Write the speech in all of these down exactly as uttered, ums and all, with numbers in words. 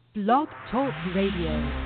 Blog Talk Radio.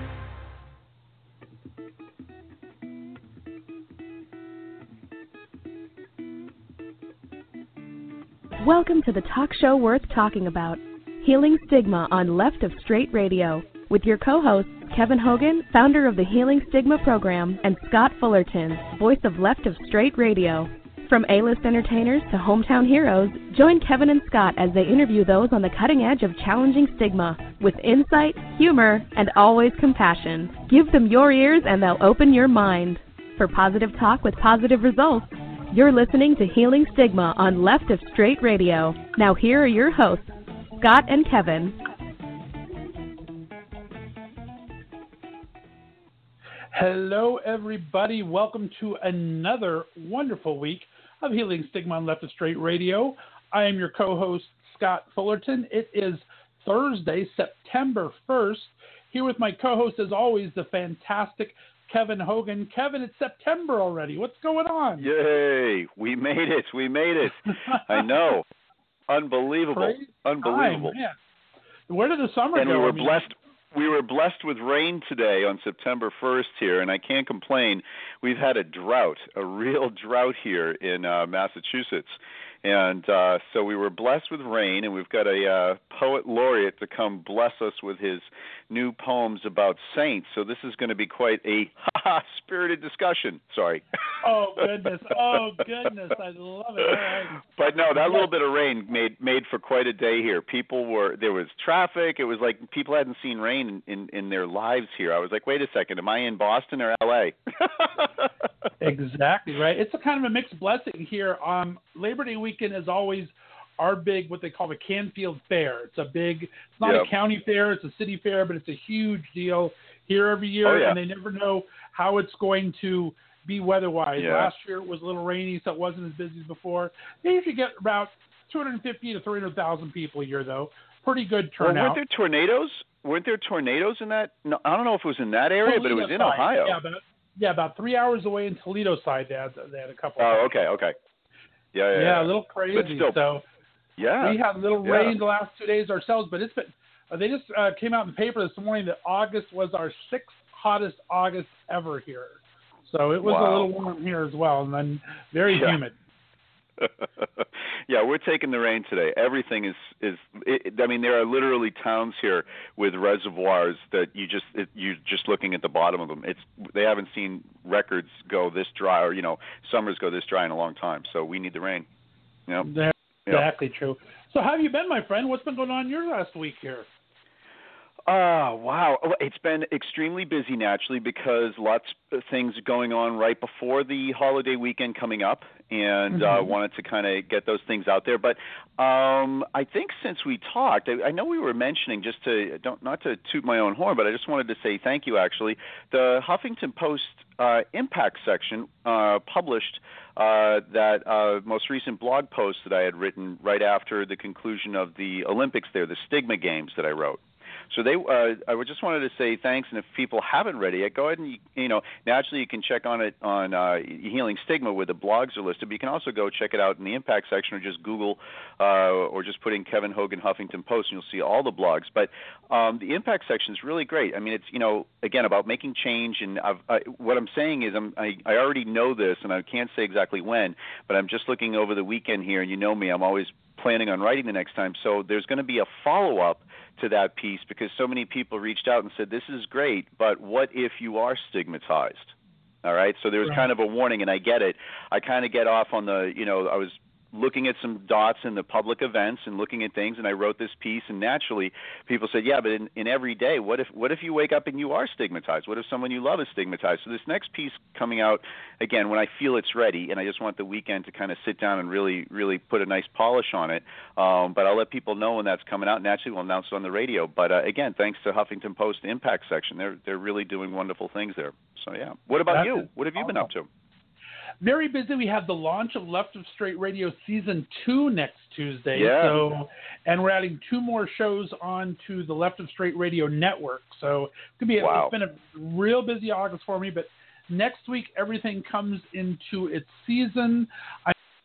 Welcome to the talk show worth talking about, Healing Stigma on Left of Straight Radio, with your co-hosts Kevin Hogan, founder of the Healing Stigma program, and Scott Fullerton, voice of Left of Straight Radio. From A-list entertainers to hometown heroes, join Kevin and Scott as they interview those on the cutting edge of challenging stigma, with insight, humor, and always compassion. Give them your ears and they'll open your mind. For positive talk with positive results, you're listening to Healing Stigma on Left of Straight Radio. Now here are your hosts, Scott and Kevin. Hello, everybody. Welcome to another wonderful week of Healing Stigma on Left of Straight Radio. I am your co-host, Scott Fullerton. It is Thursday, September first. Here with my co-host, as always, the fantastic Kevin Hogan. Kevin, it's September already. What's going on? Yay. We made it. We made it. I know. Unbelievable. Praise Unbelievable. time, man. Where did the summer and go? we were I mean, blessed. We were blessed with rain today on September first here, and I can't complain. We've had a drought, a real drought here in uh, Massachusetts. And uh, so we were blessed with rain, and we've got a uh, poet laureate to come bless us with his new poems about saints. So this is going to be quite a spirited discussion. Sorry. Oh, goodness. Oh, goodness. I love it. All right. But no, that little bit of rain made made for quite a day here. People were, there was traffic. It was like people hadn't seen rain in, in, in their lives here. I was like, wait a second, am I in Boston or L A? Exactly, right. It's a kind of a mixed blessing here. Um, Labor Day weekend is always our big, what they call the Canfield Fair. It's a big, it's not yep. a county fair, it's a city fair, but it's a huge deal here every year, oh, yeah. and they never know how it's going to be weather-wise. Yeah. Last year it was a little rainy, so it wasn't as busy as before. They usually get about two hundred fifty to three hundred thousand people a year, though. Pretty good turnout. Well, weren't there tornadoes? Weren't there tornadoes in that? No, I don't know if it was in that area, Toledo but it was in side. Ohio. Yeah, about, yeah, about three hours away in Toledo side, they had, they had a couple. Oh, okay, okay. Yeah, yeah, yeah. yeah. a little crazy. But still, so yeah, we had a little yeah. rain the last two days ourselves, but it's been. Uh, they just uh, came out in the paper this morning that August was our sixth hottest August ever here. So it was wow. a little warm here as well, and then very yeah. humid. Yeah, we're taking the rain today. Everything is is. It, I mean, there are literally towns here with reservoirs that you just it, you're just looking at the bottom of them. It's they haven't seen records go this dry, or you know, summers go this dry in a long time. So we need the rain. You know? That's yep. exactly true. So how have you been, my friend? What's been going on your last week here? Oh, wow. It's been extremely busy, naturally, because lots of things going on right before the holiday weekend coming up, and mm-hmm. uh, wanted to kind of get those things out there. But um, I think since we talked, I, I know we were mentioning, just to, don't not to toot my own horn, but I just wanted to say thank you, actually. The Huffington Post uh, Impact section uh, published uh, that uh, most recent blog post that I had written right after the conclusion of the Olympics there, the Stigma Games that I wrote. So they, uh, I would just wanted to say thanks, and if people haven't read it yet, go ahead and, you know, naturally you can check on it on uh, Healing Stigma where the blogs are listed, but you can also go check it out in the Impact section or just Google uh, or just put in Kevin Hogan Huffington Post and you'll see all the blogs. But um, the Impact section is really great. I mean, it's, you know, again, about making change, and I've, I, what I'm saying is I'm, I, I already know this, and I can't say exactly when, but I'm just looking over the weekend here, and you know me, I'm always planning on writing the next time. So there's going to be a follow-up to that piece because so many people reached out and said, this is great, but what if you are stigmatized? All right. So there was right. kind of a warning, and I get it. I kind of get off on the, you know, I was looking at some dots in the public events and looking at things, and I wrote this piece, and naturally people said, yeah, but in, in every day, what if what if you wake up and you are stigmatized? What if someone you love is stigmatized? So this next piece coming out, again, when I feel it's ready, and I just want the weekend to kind of sit down and really, really put a nice polish on it, um, but I'll let people know when that's coming out. Naturally, we'll announce it on the radio. But uh, again, thanks to Huffington Post Impact section. They're, they're really doing wonderful things there. So, yeah. What about that's you? It. What have you been up to? Very busy. We have the launch of Left of Straight Radio Season two next Tuesday. Yeah. So, and we're adding two more shows on to the Left of Straight Radio network. So it's, gonna be a, wow. it's been a real busy August for me, but next week everything comes into its season. I'm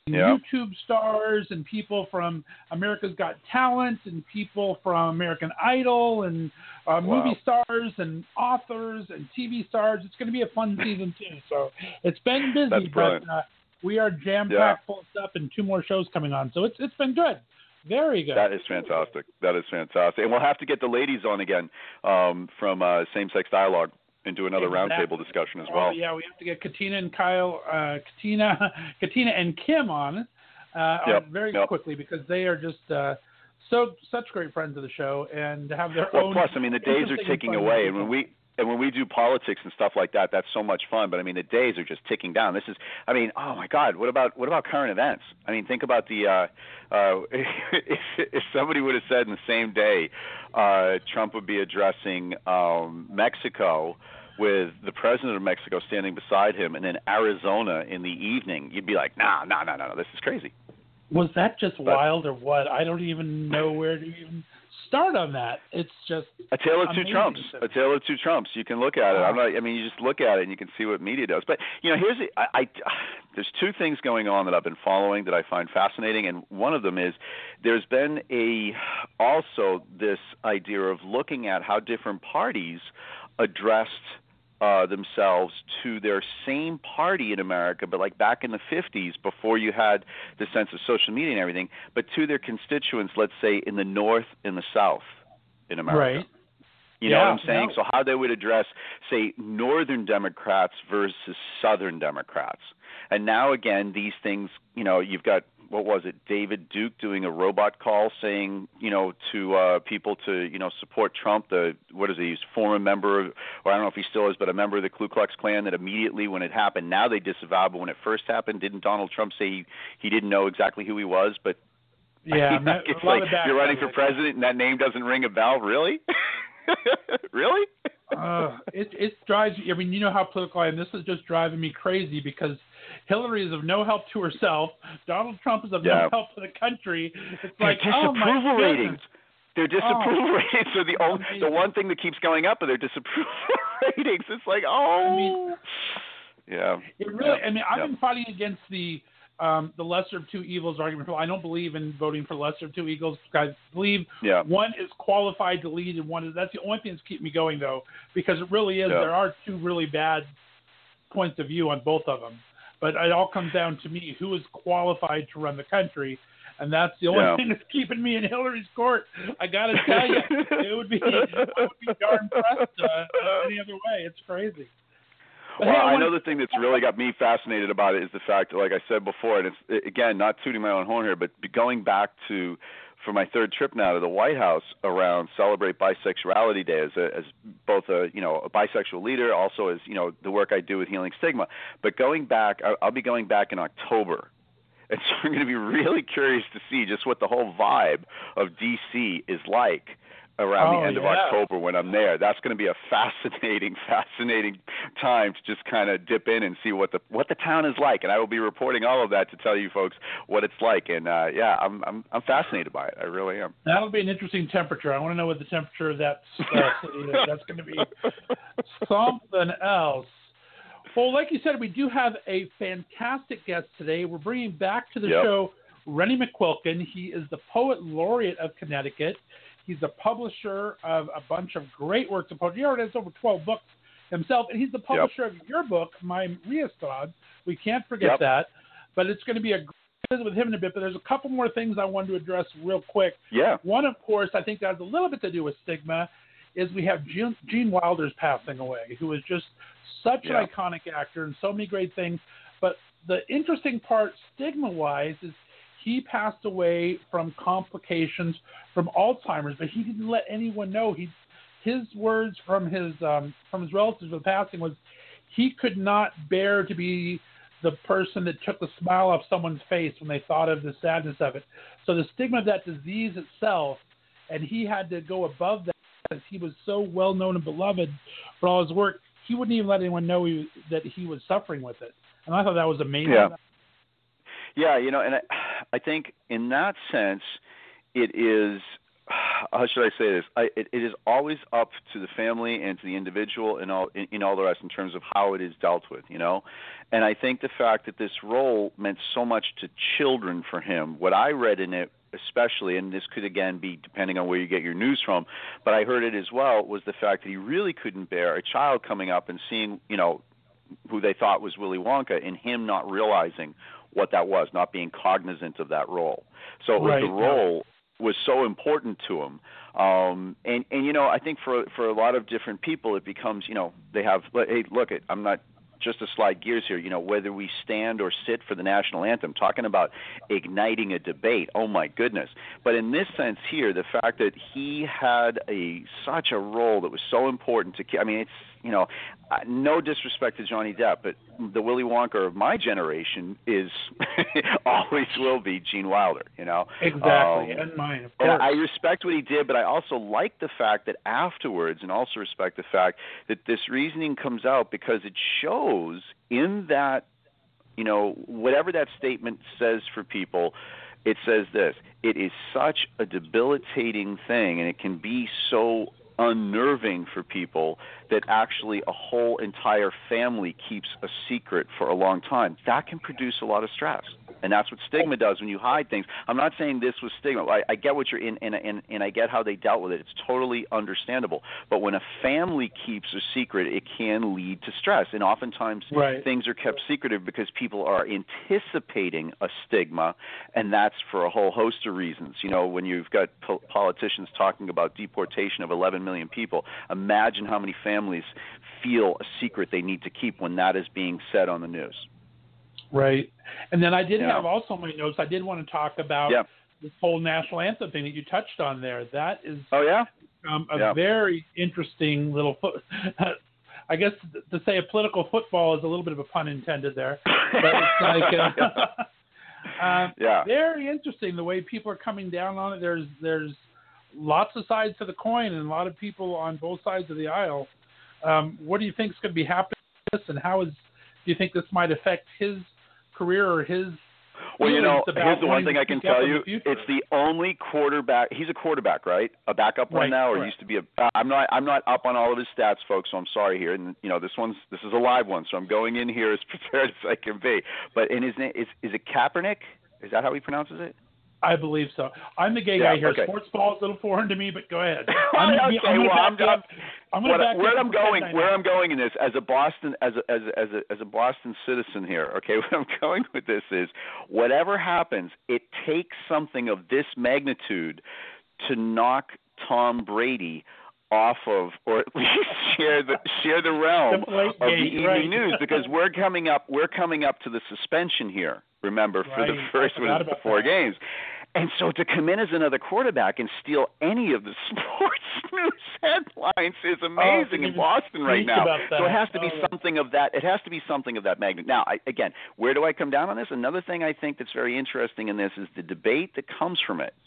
Yeah. YouTube stars and people from America's Got Talent and people from American Idol and uh, Wow. movie stars and authors and T V stars. It's going to be a fun season too. So it's been busy, That's brilliant. but uh, we are jam-packed Yeah. full of stuff and two more shows coming on. So it's it's been good. Very good. That is fantastic. That is fantastic. And we'll have to get the ladies on again um, from uh, Same-Sex Dialogue and do another Exactly. roundtable discussion as Oh, well. yeah, we have to get Katina and Kyle, uh, Katina, Katina and Kim on uh, Yep, on very yep. quickly because they are just uh, so such great friends of the show and have their Well, own. plus, I mean, the days are interesting ticking fun away, and people. when we and when we do politics and stuff like that, that's so much fun. But I mean, the days are just ticking down. This is, I mean, oh my God, what about what about current events? I mean, think about the uh, uh, if, if somebody would have said in the same day uh, Trump would be addressing um, Mexico with the president of Mexico standing beside him, and then Arizona in the evening, you'd be like, nah, nah, nah, nah, this is crazy. Was that just But- wild or what? I don't even know where to even start on that. It's just A tale of two amazing Trumps. to me. A tale of two Trumps. You can look at it. I'm not. I mean, you just look at it and you can see what media does. But you know, here's the, I, I. There's two things going on that I've been following that I find fascinating, and one of them is there's been a also this idea of looking at how different parties addressed uh, themselves to their same party in America, but like back in the fifties, before you had the sense of social media and everything, but to their constituents, let's say in the North and the South in America. right. You know Yeah, what I'm saying? no. So how they would address, say, Northern Democrats versus Southern Democrats. And now, again, these things, you know, you've got, what was it, David Duke doing a robot call saying, you know, to uh, people to, you know, support Trump, the, what is he, he's a former member, of, or I don't know if he still is, but a member of the Ku Klux Klan that immediately when it happened, now they disavowed, but when it first happened, didn't Donald Trump say he, he didn't know exactly who he was, but Yeah, you know, ma- it's a lot like of back- you're running for president and that name doesn't ring a bell, really? Really? uh, it it drives me. I mean, you know how political I am. This is just driving me crazy because Hillary is of no help to herself. Donald Trump is of Yeah. no help to the country. It's Their like, oh my disapproval ratings. goodness. Their disapproval Oh, ratings are the only, the amazing. one thing that keeps going up are their disapproval ratings. It's like, oh, I mean, yeah. It really. yeah. I mean, I've yeah. been fighting against the um, the lesser of two evils argument. I don't believe in voting for lesser of two evils. I believe Yeah. one is qualified to lead, and one is that's the only thing that's keeping me going though, because it really is. Yeah. There are two really bad points of view on both of them, but it all comes down to me: who is qualified to run the country. And that's the only Yeah. thing that's keeping me in Hillary's court. I got to tell you, it would be, I would be darn pressed uh, any other way. It's crazy. But Well, hey, I wanna- know the thing that's really got me fascinated about it is the fact that, like I said before, and it's, again, not tooting my own horn here, but going back to, for my third trip now to the White House around Celebrate Bisexuality Day as, a, as both a, you know, a bisexual leader, also as, you know, the work I do with Healing Stigma. But going back, I'll be going back in October. And so I'm going to be really curious to see just what the whole vibe of D C is like around Oh, the end of yeah. October when I'm there. That's going to be a fascinating, fascinating time to just kind of dip in and see what the what the town is like. And I will be reporting all of that to tell you folks what it's like. And uh, yeah, I'm I'm I'm fascinated by it. I really am. That'll be an interesting temperature. I want to know what the temperature of that uh, city is. That's going to be something else. Well, like you said, we do have a fantastic guest today. We're bringing back to the Yep. show Rennie McQuilkin. He is the Poet Laureate of Connecticut. He's the publisher of a bunch of great works of poetry. He already has over twelve books himself, and he's the publisher of your book, My Riestad. We can't forget Yep. that. But it's going to be a great visit with him in a bit. But there's a couple more things I wanted to address real quick. Yeah. One, of course, I think that has a little bit to do with stigma, is we have Gene, Gene Wilder's passing away, who is just such Yeah. an iconic actor and so many great things. But the interesting part, stigma-wise, is he passed away from complications from Alzheimer's, but he didn't let anyone know. He, his words from his um, from his relatives with passing was, he could not bear to be the person that took the smile off someone's face when they thought of the sadness of it. So the stigma of that disease itself, and he had to go above that because he was so well known and beloved for all his work. He wouldn't even let anyone know he, that he was suffering with it. And I thought that was amazing. Yeah. Yeah, you know, and I, I think in that sense, it is how should I say this? I, it, it is always up to the family and to the individual and all in, in all the rest in terms of how it is dealt with, you know. And I think the fact that this role meant so much to children for him, what I read in it especially, and this could again be depending on where you get your news from, but I heard it as well, was the fact that he really couldn't bear a child coming up and seeing, you know, who they thought was Willy Wonka, and him not realizing what that was, not being cognizant of that role. So it was right. the role was so important to him. Um, and, and, you know, I think for for a lot of different people, it becomes, you know, they have, hey, look, it, I'm not, just to slide gears here, you know, whether we stand or sit for the national anthem, talking about igniting a debate, oh my goodness. But in this sense here, the fact that he had a such a role that was so important to, I mean, it's, you know, uh, no disrespect to Johnny Depp, but the Willy Wonka of my generation is always will be Gene Wilder, you know. Exactly, um, and mine, of course. And I respect what he did, but I also like the fact that afterwards, and also respect the fact that this reasoning comes out because it shows in that, you know, whatever that statement says for people, it says this: it is such a debilitating thing, and it can be so unnerving for people that actually a whole entire family keeps a secret for a long time. That can produce a lot of stress. And that's what stigma does when you hide things. I'm not saying this was stigma. I, I get what you're in, and, and, and I get how they dealt with it. It's totally understandable. But when a family keeps a secret, it can lead to stress. And oftentimes right. things are kept secretive because people are anticipating a stigma, and that's for a whole host of reasons. You know, when you've got po- politicians talking about deportation of eleven million people, imagine how many families feel a secret they need to keep when that is being said on the news. Right. And then I did yeah. have also my notes, I did want to talk about yeah. this whole national anthem thing that you touched on there. That is oh, yeah? um, a yeah. very interesting little foot. I guess to say a political football is a little bit of a pun intended there. But it's like uh, uh, yeah. very interesting the way people are coming down on it. There's there's lots of sides to the coin and a lot of people on both sides of the aisle. Um, what do you think is going to be happening with this, and how is do you think this might affect his career or his Well, you know, about here's the one wanting thing to I can speak up tell in you. the future? It's the only quarterback. He's a quarterback, right? A backup one Right, now, or correct. used to be a. Uh, I'm not. I'm not up on all of his stats, folks. So I'm sorry here. And you know, this one's. This is a live one, so I'm going in here as prepared as I can be. But in his name is is it Kaepernick? Is that how he pronounces it? I believe so. I'm the gay Yeah, guy here. okay. Sports ball is a little foreign to me, but go ahead. I'm, I'm, okay, I'm well, I'm, back up. I'm what, back where up I'm and pretend going, I where know. I'm going in this, as a Boston, as a, as a, as a, as a Boston citizen here, okay, where I'm going with this is, whatever happens, it takes something of this magnitude to knock Tom Brady off of, or at least share the share the realm The of the gate, evening right. news, because we're coming up, we're coming up to the suspension here. Remember, for Right. the first I one forgot of the about four that. games. And so to come in as another quarterback and steal any of the sports news headlines is amazing Oh, in Boston right speak now. about that. So it has to be Oh. something of that. It has to be something of that magnitude. Now, I, again, where do I come down on this? Another thing I think that's very interesting in this is the debate that comes from it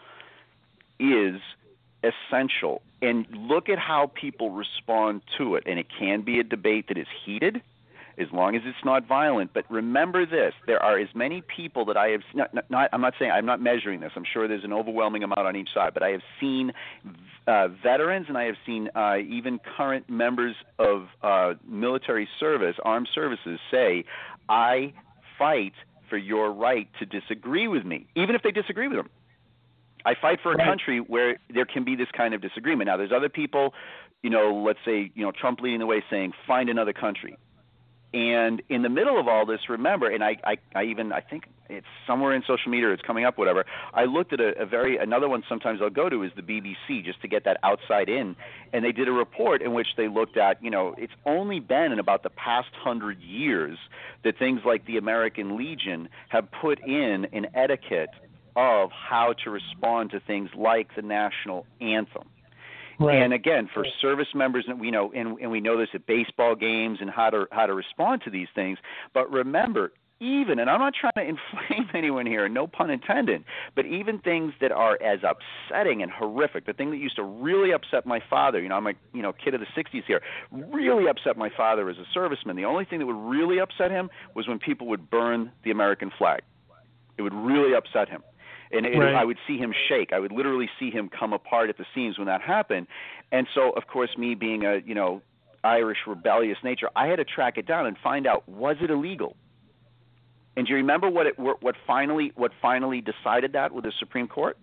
is essential. And look at how people respond to it. And it can be a debate that is heated, as long as it's not violent. But remember this, there are as many people that I have not, not, not I'm not saying, I'm not measuring this. I'm sure there's an overwhelming amount on each side, but I have seen uh, veterans and I have seen uh, even current members of uh, military service, armed services, say, I fight for your right to disagree with me, even if they disagree with them. I fight for a Right. country where there can be this kind of disagreement. Now, there's other people, you know, let's say, you know, Trump leading the way saying, find another country. And in the middle of all this, remember, and I, I, I even, I think it's somewhere in social media, it's coming up, whatever, I looked at a, a very, another one sometimes I'll go to is the B B C, just to get that outside in. And they did a report in which they looked at, you know, it's only been in about the past hundred years that things like the American Legion have put in an etiquette of how to respond to things like the national anthem. Right. And again, for service members, and we know, and, and we know this at baseball games and how to how to respond to these things. But remember, even, and I'm not trying to inflame anyone here, no pun intended, but even things that are as upsetting and horrific, the thing that used to really upset my father, you know, I'm a you know kid of the sixties here, really upset my father as a serviceman. The only thing that would really upset him was when people would burn the American flag. It would really upset him. And it, right. I would see him shake. I would literally see him come apart at the seams when that happened. And so, of course, me being a, you know, Irish rebellious nature, I had to track it down and find out, was it illegal? And do you remember what it what finally what finally decided that with the Supreme Court?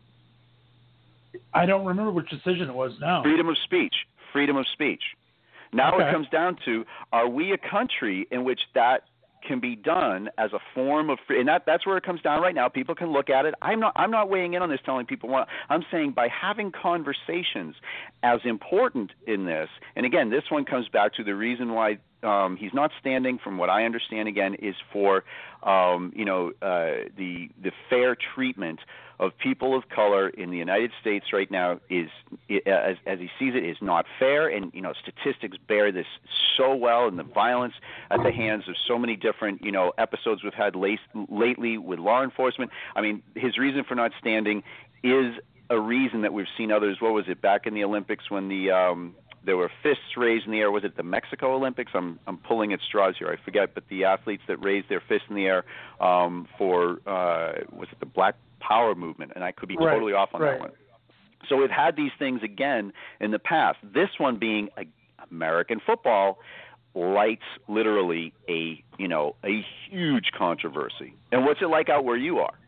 I don't remember which decision it was now. Freedom of speech. Freedom of speech. Now okay. it comes down to, are we a country in which that can be done as a form of free, and that that's where it comes down right now. People can look at it. I'm not I'm not weighing in on this, telling people what I'm saying. By having conversations as important in this, and again, this one comes back to the reason why um, he's not standing, from what I understand, again, is for um, you know uh, the the fair treatment of people of color in the United States right now is, as, as he sees it, is not fair. And, you know, statistics bear this so well, and the violence at the hands of so many different, you know, episodes we've had late, lately with law enforcement. I mean, his reason for not standing is a reason that we've seen others. What was it, back in the Olympics when the um, there were fists raised in the air? Was it the Mexico Olympics? I'm I'm pulling at straws here. I forget, but the athletes that raised their fists in the air um, for, uh, was it the Black Power movement, and I could be right, totally off on right. that one. So we've had these things again in the past. This one being a, American football lights literally a you know a huge controversy. And what's it like out where you are?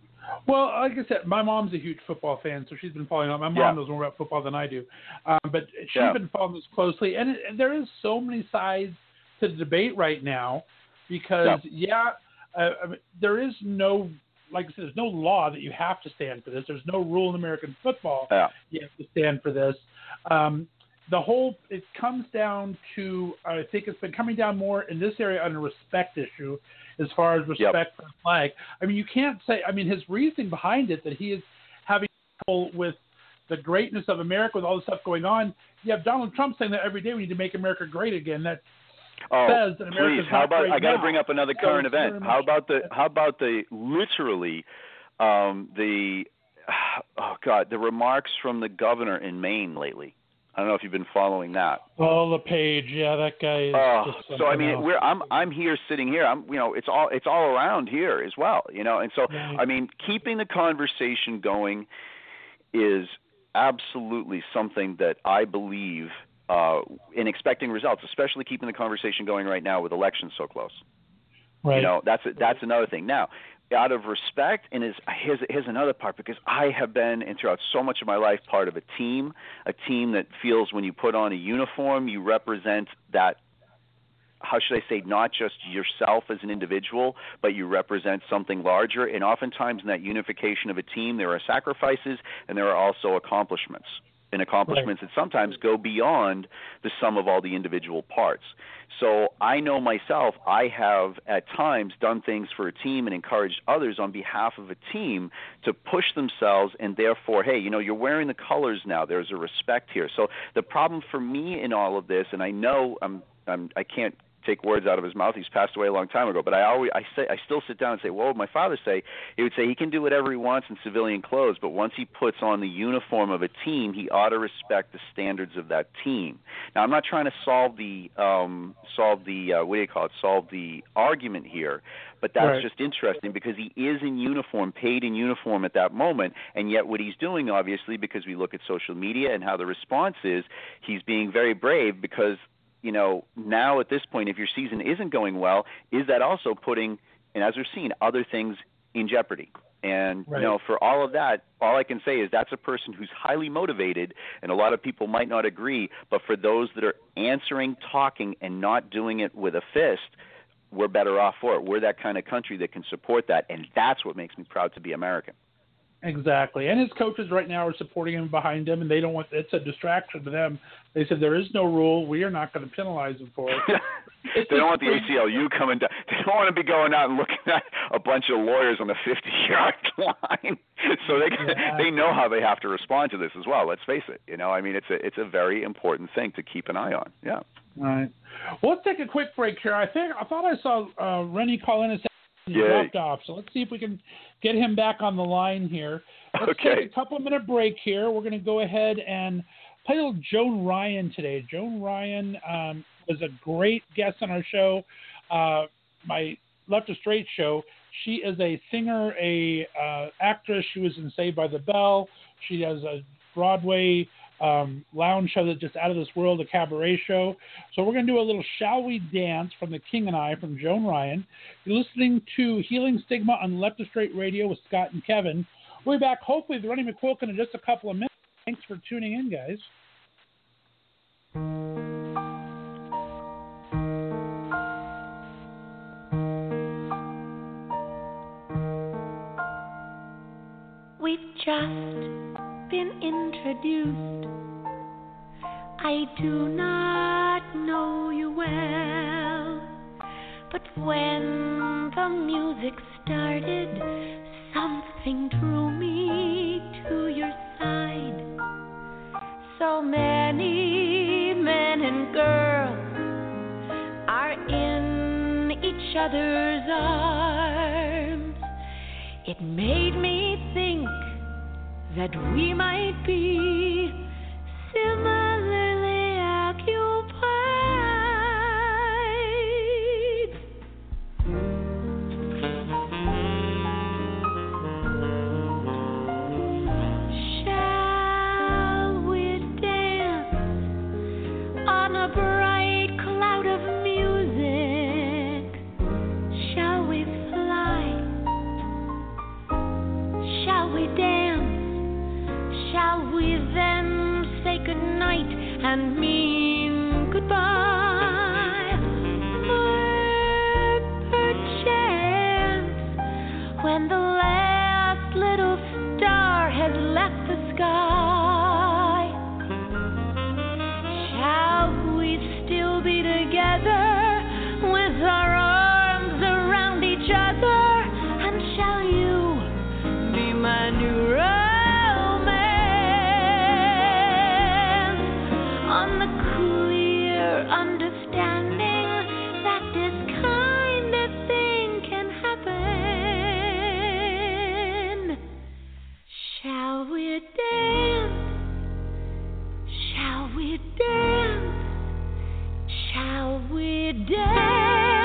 Well, like I said, my mom's a huge football fan, so she's been following on. My mom yeah. knows more about football than I do, um, but she's yeah. been following this closely. And, it, and there is so many sides to the debate right now, because yeah, yeah uh, I mean, there is no. Like I said, there's no law that you have to stand for this. There's no rule in American football yeah. you have to stand for this. Um, the whole, it comes down to, I think it's been coming down more in this area on a respect issue, as far as respect yep. for the flag. I mean, you can't say, I mean, his reasoning behind it, that he is having trouble with the greatness of America, with all the stuff going on. You have Donald Trump saying that every day we need to make America great again. That Oh, says that please! How about I got to bring up another current so event? How about the how about the literally um, the oh god the remarks from the governor in Maine lately? I don't know if you've been following that. Oh, LePage, yeah, that guy is. Oh, just so I mean, else. we're I'm I'm here sitting here. I'm you know it's all it's all around here as well. You know, and so right. I mean, keeping the conversation going is absolutely something that I believe. Uh, in expecting results, especially keeping the conversation going right now with elections so close. Right. You know, that's that's another thing. Now, out of respect, and is here's here's another part, because I have been, and throughout so much of my life, part of a team, a team that feels when you put on a uniform, you represent that. How should I say? Not just yourself as an individual, but you represent something larger. And oftentimes, in that unification of a team, there are sacrifices and there are also accomplishments. And accomplishments right. that sometimes go beyond the sum of all the individual parts. So I know myself, I have at times done things for a team and encouraged others on behalf of a team to push themselves, and therefore, hey, you know, you're wearing the colors now. There's a respect here. So the problem for me in all of this, and I know I'm, I'm I can't take words out of his mouth. He's passed away a long time ago. But I always, I say, I still sit down and say, well, what would my father say? He would say he can do whatever he wants in civilian clothes, but once he puts on the uniform of a team, he ought to respect the standards of that team. Now, I'm not trying to solve the, um, solve the, uh, what do you call it? Solve the argument here, but that's right. just interesting because he is in uniform, paid in uniform at that moment, and yet what he's doing, obviously, because we look at social media and how the response is, he's being very brave because. You know, now at this point, if your season isn't going well, is that also putting, and as we've seen, other things in jeopardy? And, right. you know, for all of that, all I can say is that's a person who's highly motivated, and a lot of people might not agree, but for those that are answering, talking, and not doing it with a fist, we're better off for it. We're that kind of country that can support that, and that's what makes me proud to be American. Exactly. And his coaches right now are supporting him behind him, and they don't want it's a distraction to them. They said there is no rule. We are not going to penalize him for it. They don't want the A C L U coming down. They don't want to be going out and looking at a bunch of lawyers on the fifty-yard line. So they yeah. they know how they have to respond to this as well. Let's face it. You know, I mean, it's a it's a very important thing to keep an eye on. Yeah. All right. Well, let's take a quick break here. I think I thought I saw uh, Rennie call in and say he dropped off. So let's see if we can get him back on the line here. Let's okay. take a couple minute break here. We're going to go ahead and play a little Joan Ryan today. Joan Ryan um, was a great guest on our show, uh, my Left of Straight show. She is a singer, a uh, actress. She was in Saved by the Bell. She has a Broadway um, lounge show that's just out of this world, a cabaret show. So we're going to do a little Shall We Dance from The King and I from Joan Ryan. You're listening to Healing Stigma on Left of Straight Radio with Scott and Kevin. We'll be back hopefully with Ronnie McQuilkin in just a couple of minutes. Thanks for tuning in, guys. We've just been introduced. I do not know you well, but when the music started, something drew me to your side. So many men and girls are in each other's arms. It made me think that we might be similarly occupied. Shall we dance on a bright cloud of music? Shall we fly? Shall we dance? Shall we then say goodnight and mean goodbye? Or perchance, when the last little star has left the sky, shall we still be together with our arms around each other? And shall you be my new romance? On the clear understanding that this kind of thing can happen. Shall we dance? Shall we dance? Shall we dance?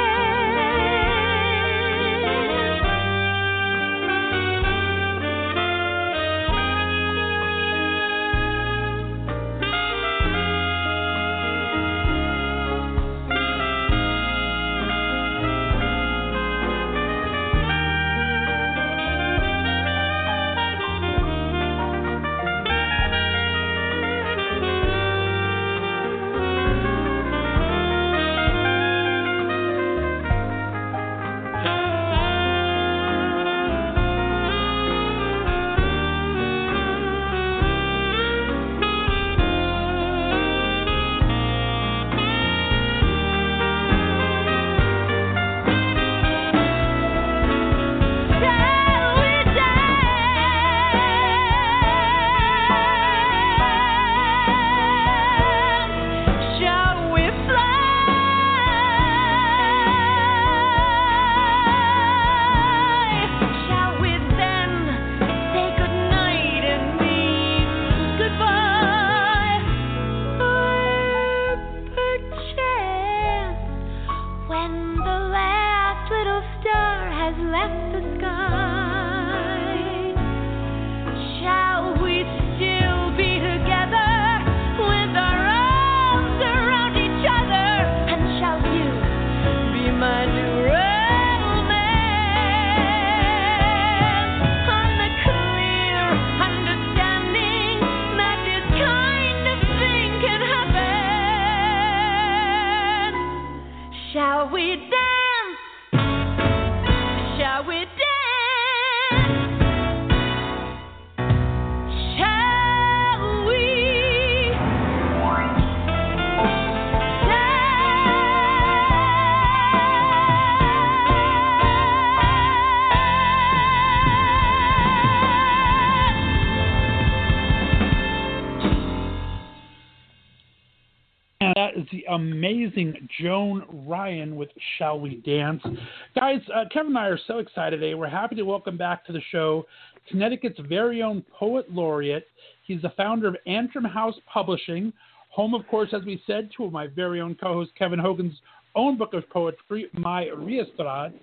That is the amazing Joan Ryan with Shall We Dance. Guys, uh, Kevin and I are so excited today. We're happy to welcome back to the show Connecticut's very own poet laureate. He's the founder of Antrim House Publishing, home, of course, as we said, to my very own co-host Kevin Hogan's own book of poetry, My Riestrat.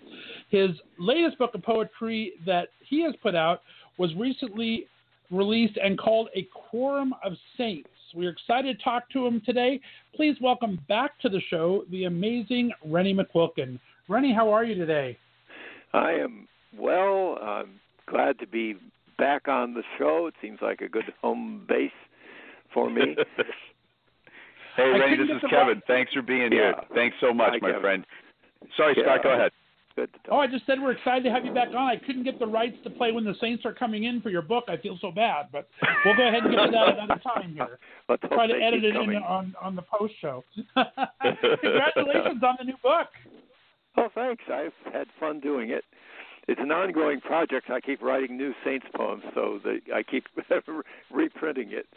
His latest book of poetry that he has put out was recently released and called A Quorum of Saints. We're excited to talk to him today. Please welcome back to the show the amazing Rennie McQuilkin. Rennie, how are you today? I am well. I'm glad to be back on the show. It seems like a good home base for me. Hey, Rennie, this is Kevin. Right. Thanks for being yeah. here. Thanks so much, Hi, my Kevin. friend. Sorry, yeah. Scott, go ahead. Good to talk. Oh, I just said we're excited to have you back on. I couldn't get the rights to play When the Saints Are Coming In for your book. I feel so bad, but we'll go ahead and get to that another time here. Let's try to edit it coming. in on, on the post show. Congratulations on the new book. Oh, thanks. I've had fun doing it. It's an ongoing project. I keep writing new Saints poems, so the, I keep reprinting it.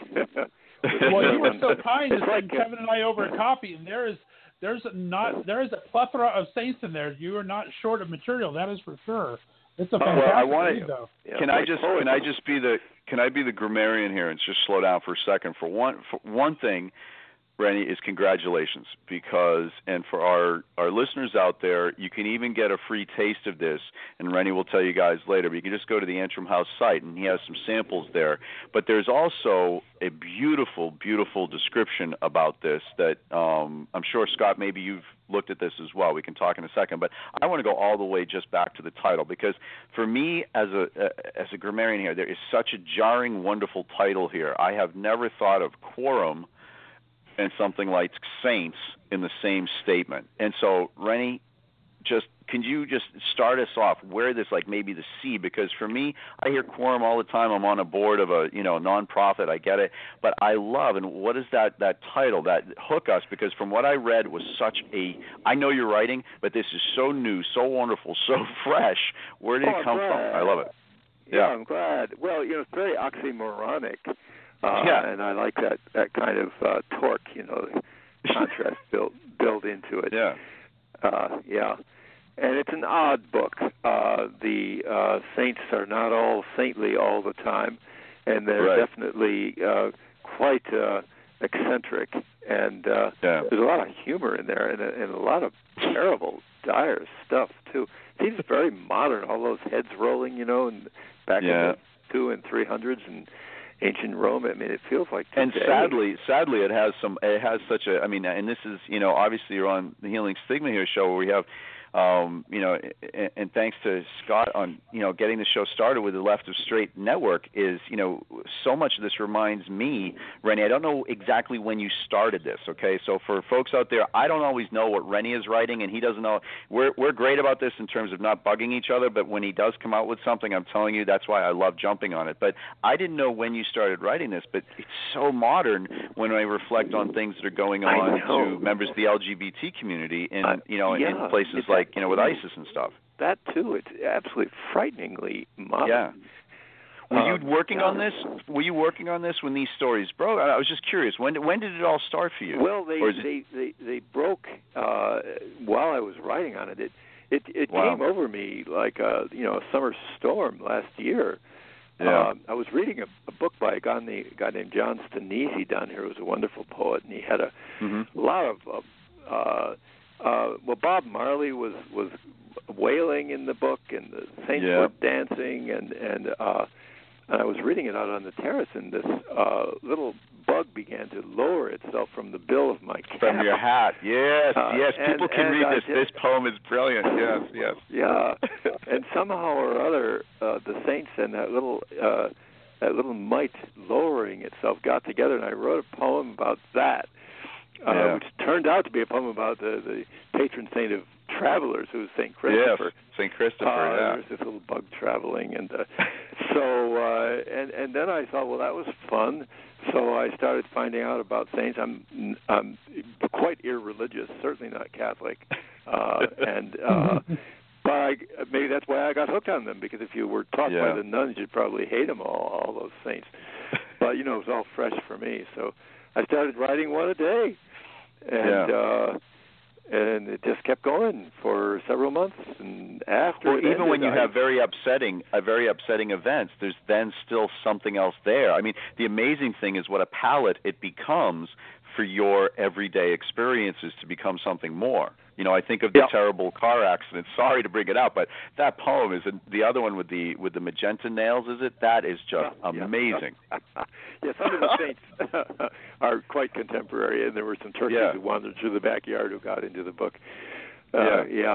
Well, you were so kind to send like Kevin and I over a copy, and there is there's not there is a plethora of Saints in there. You are not short of material, that is for sure. It's a fantastic well, I want read, though. Yeah, can I just can I just be the can I be the grammarian here and just slow down for a second? For one for one thing, Rennie, is congratulations, because, and for our, our listeners out there, you can even get a free taste of this, and Rennie will tell you guys later, but you can just go to the Antrim House site, and he has some samples there. But there's also a beautiful, beautiful description about this that um, I'm sure, Scott, maybe you've looked at this as well. We can talk in a second, but I want to go all the way just back to the title, because for me as a uh, as a grammarian here, there is such a jarring, wonderful title here. I have never thought of quorum and something like saints in the same statement. And so, Rennie, just can you just start us off where this, like maybe the C, because for me, I hear quorum all the time. I'm on a board of a, you know, nonprofit. I get it. But I love, and what is that, that title, that hook us? Because from what I read was such a, I know you're writing, but this is so new, so wonderful, so fresh. Where did oh, it come from? I love it. Yeah, yeah, I'm glad. Well, you know, it's very oxymoronic. Uh, yeah. And I like that, that kind of uh, torque, you know, contrast built built into it. Yeah. Uh, yeah. And it's an odd book. Uh, the uh, saints are not all saintly all the time, and they're right. definitely uh, quite uh, eccentric. And uh, yeah. there's a lot of humor in there, and, and a lot of terrible, dire stuff, too. It seems very modern, all those heads rolling, you know, and back yeah. in the two and three hundreds, and ancient Rome. I mean, it feels like today. And sadly, sadly, it has some. It has such a. I mean, and this is, you know, obviously you're on the Healing Stigma here show where we have, um, you know, and, and thanks to Scott on, you know, getting the show started with the Left of Straight Network is, you know, so much of this reminds me, Rennie. I don't know exactly when you started this. Okay, so for folks out there, I don't always know what Rennie is writing, and he doesn't know. We're we're great about this in terms of not bugging each other, but when he does come out with something, I'm telling you, that's why I love jumping on it. But I didn't know when you started writing this, but it's so modern when I reflect on things that are going on to members of the L G B T community in, uh, you know, yeah, in places like, you know, with ISIS and stuff. That too, it's absolutely frighteningly modern. Yeah. Were um, you working yeah. on this? Were you working on this when these stories broke? I was just curious. When did, when did it all start for you? Well, they it... they, they they broke uh, while I was writing on it. It it, it wow. came over me like a you know a summer storm last year. Yeah. Um, I was reading a, a book by a guy, named, a guy named John Stanisi down here, who was a wonderful poet, and he had a mm-hmm. lot of. Uh, uh, uh, well, Bob Marley was was wailing in the book, and the saints yeah. were dancing, and and uh, and I was reading it out on the terrace, and this uh, little bug began to lower itself from the bill of my cap. From your hat, yes, uh, yes. And, People can and read I this. just, this poem is brilliant. Yes, yes. Yeah, and somehow or other, uh, the saints and that little uh, that little mite lowering itself got together, and I wrote a poem about that, uh, yeah. which turned out to be a poem about the, the patron saint of travelers, who was Saint Christopher. Yes, Saint Christopher. Uh, yeah. There's this little bug traveling, and uh, so uh, and and then I thought, well, that was fun. So I started finding out about saints. I'm I'm quite irreligious, certainly not Catholic, uh, and uh, but I, maybe that's why I got hooked on them, because if you were taught yeah. by the nuns, you'd probably hate them all, all those saints. But you know, it was all fresh for me. So I started writing one a day, and. Yeah. Uh, And it just kept going for several months, and after well, it even ended, when you I, have very upsetting, uh, very upsetting events, there's then still something else there. I mean, the amazing thing is what a palette it becomes for your everyday experiences to become something more. You know, I think of the yep. terrible car accident. Sorry to bring it up, but that poem is the other one with the with the magenta nails. Is it? That is just yeah, amazing. Yeah. yeah, some of the saints are quite contemporary, and there were some turkeys yeah. who wandered through the backyard who got into the book. Uh, yeah.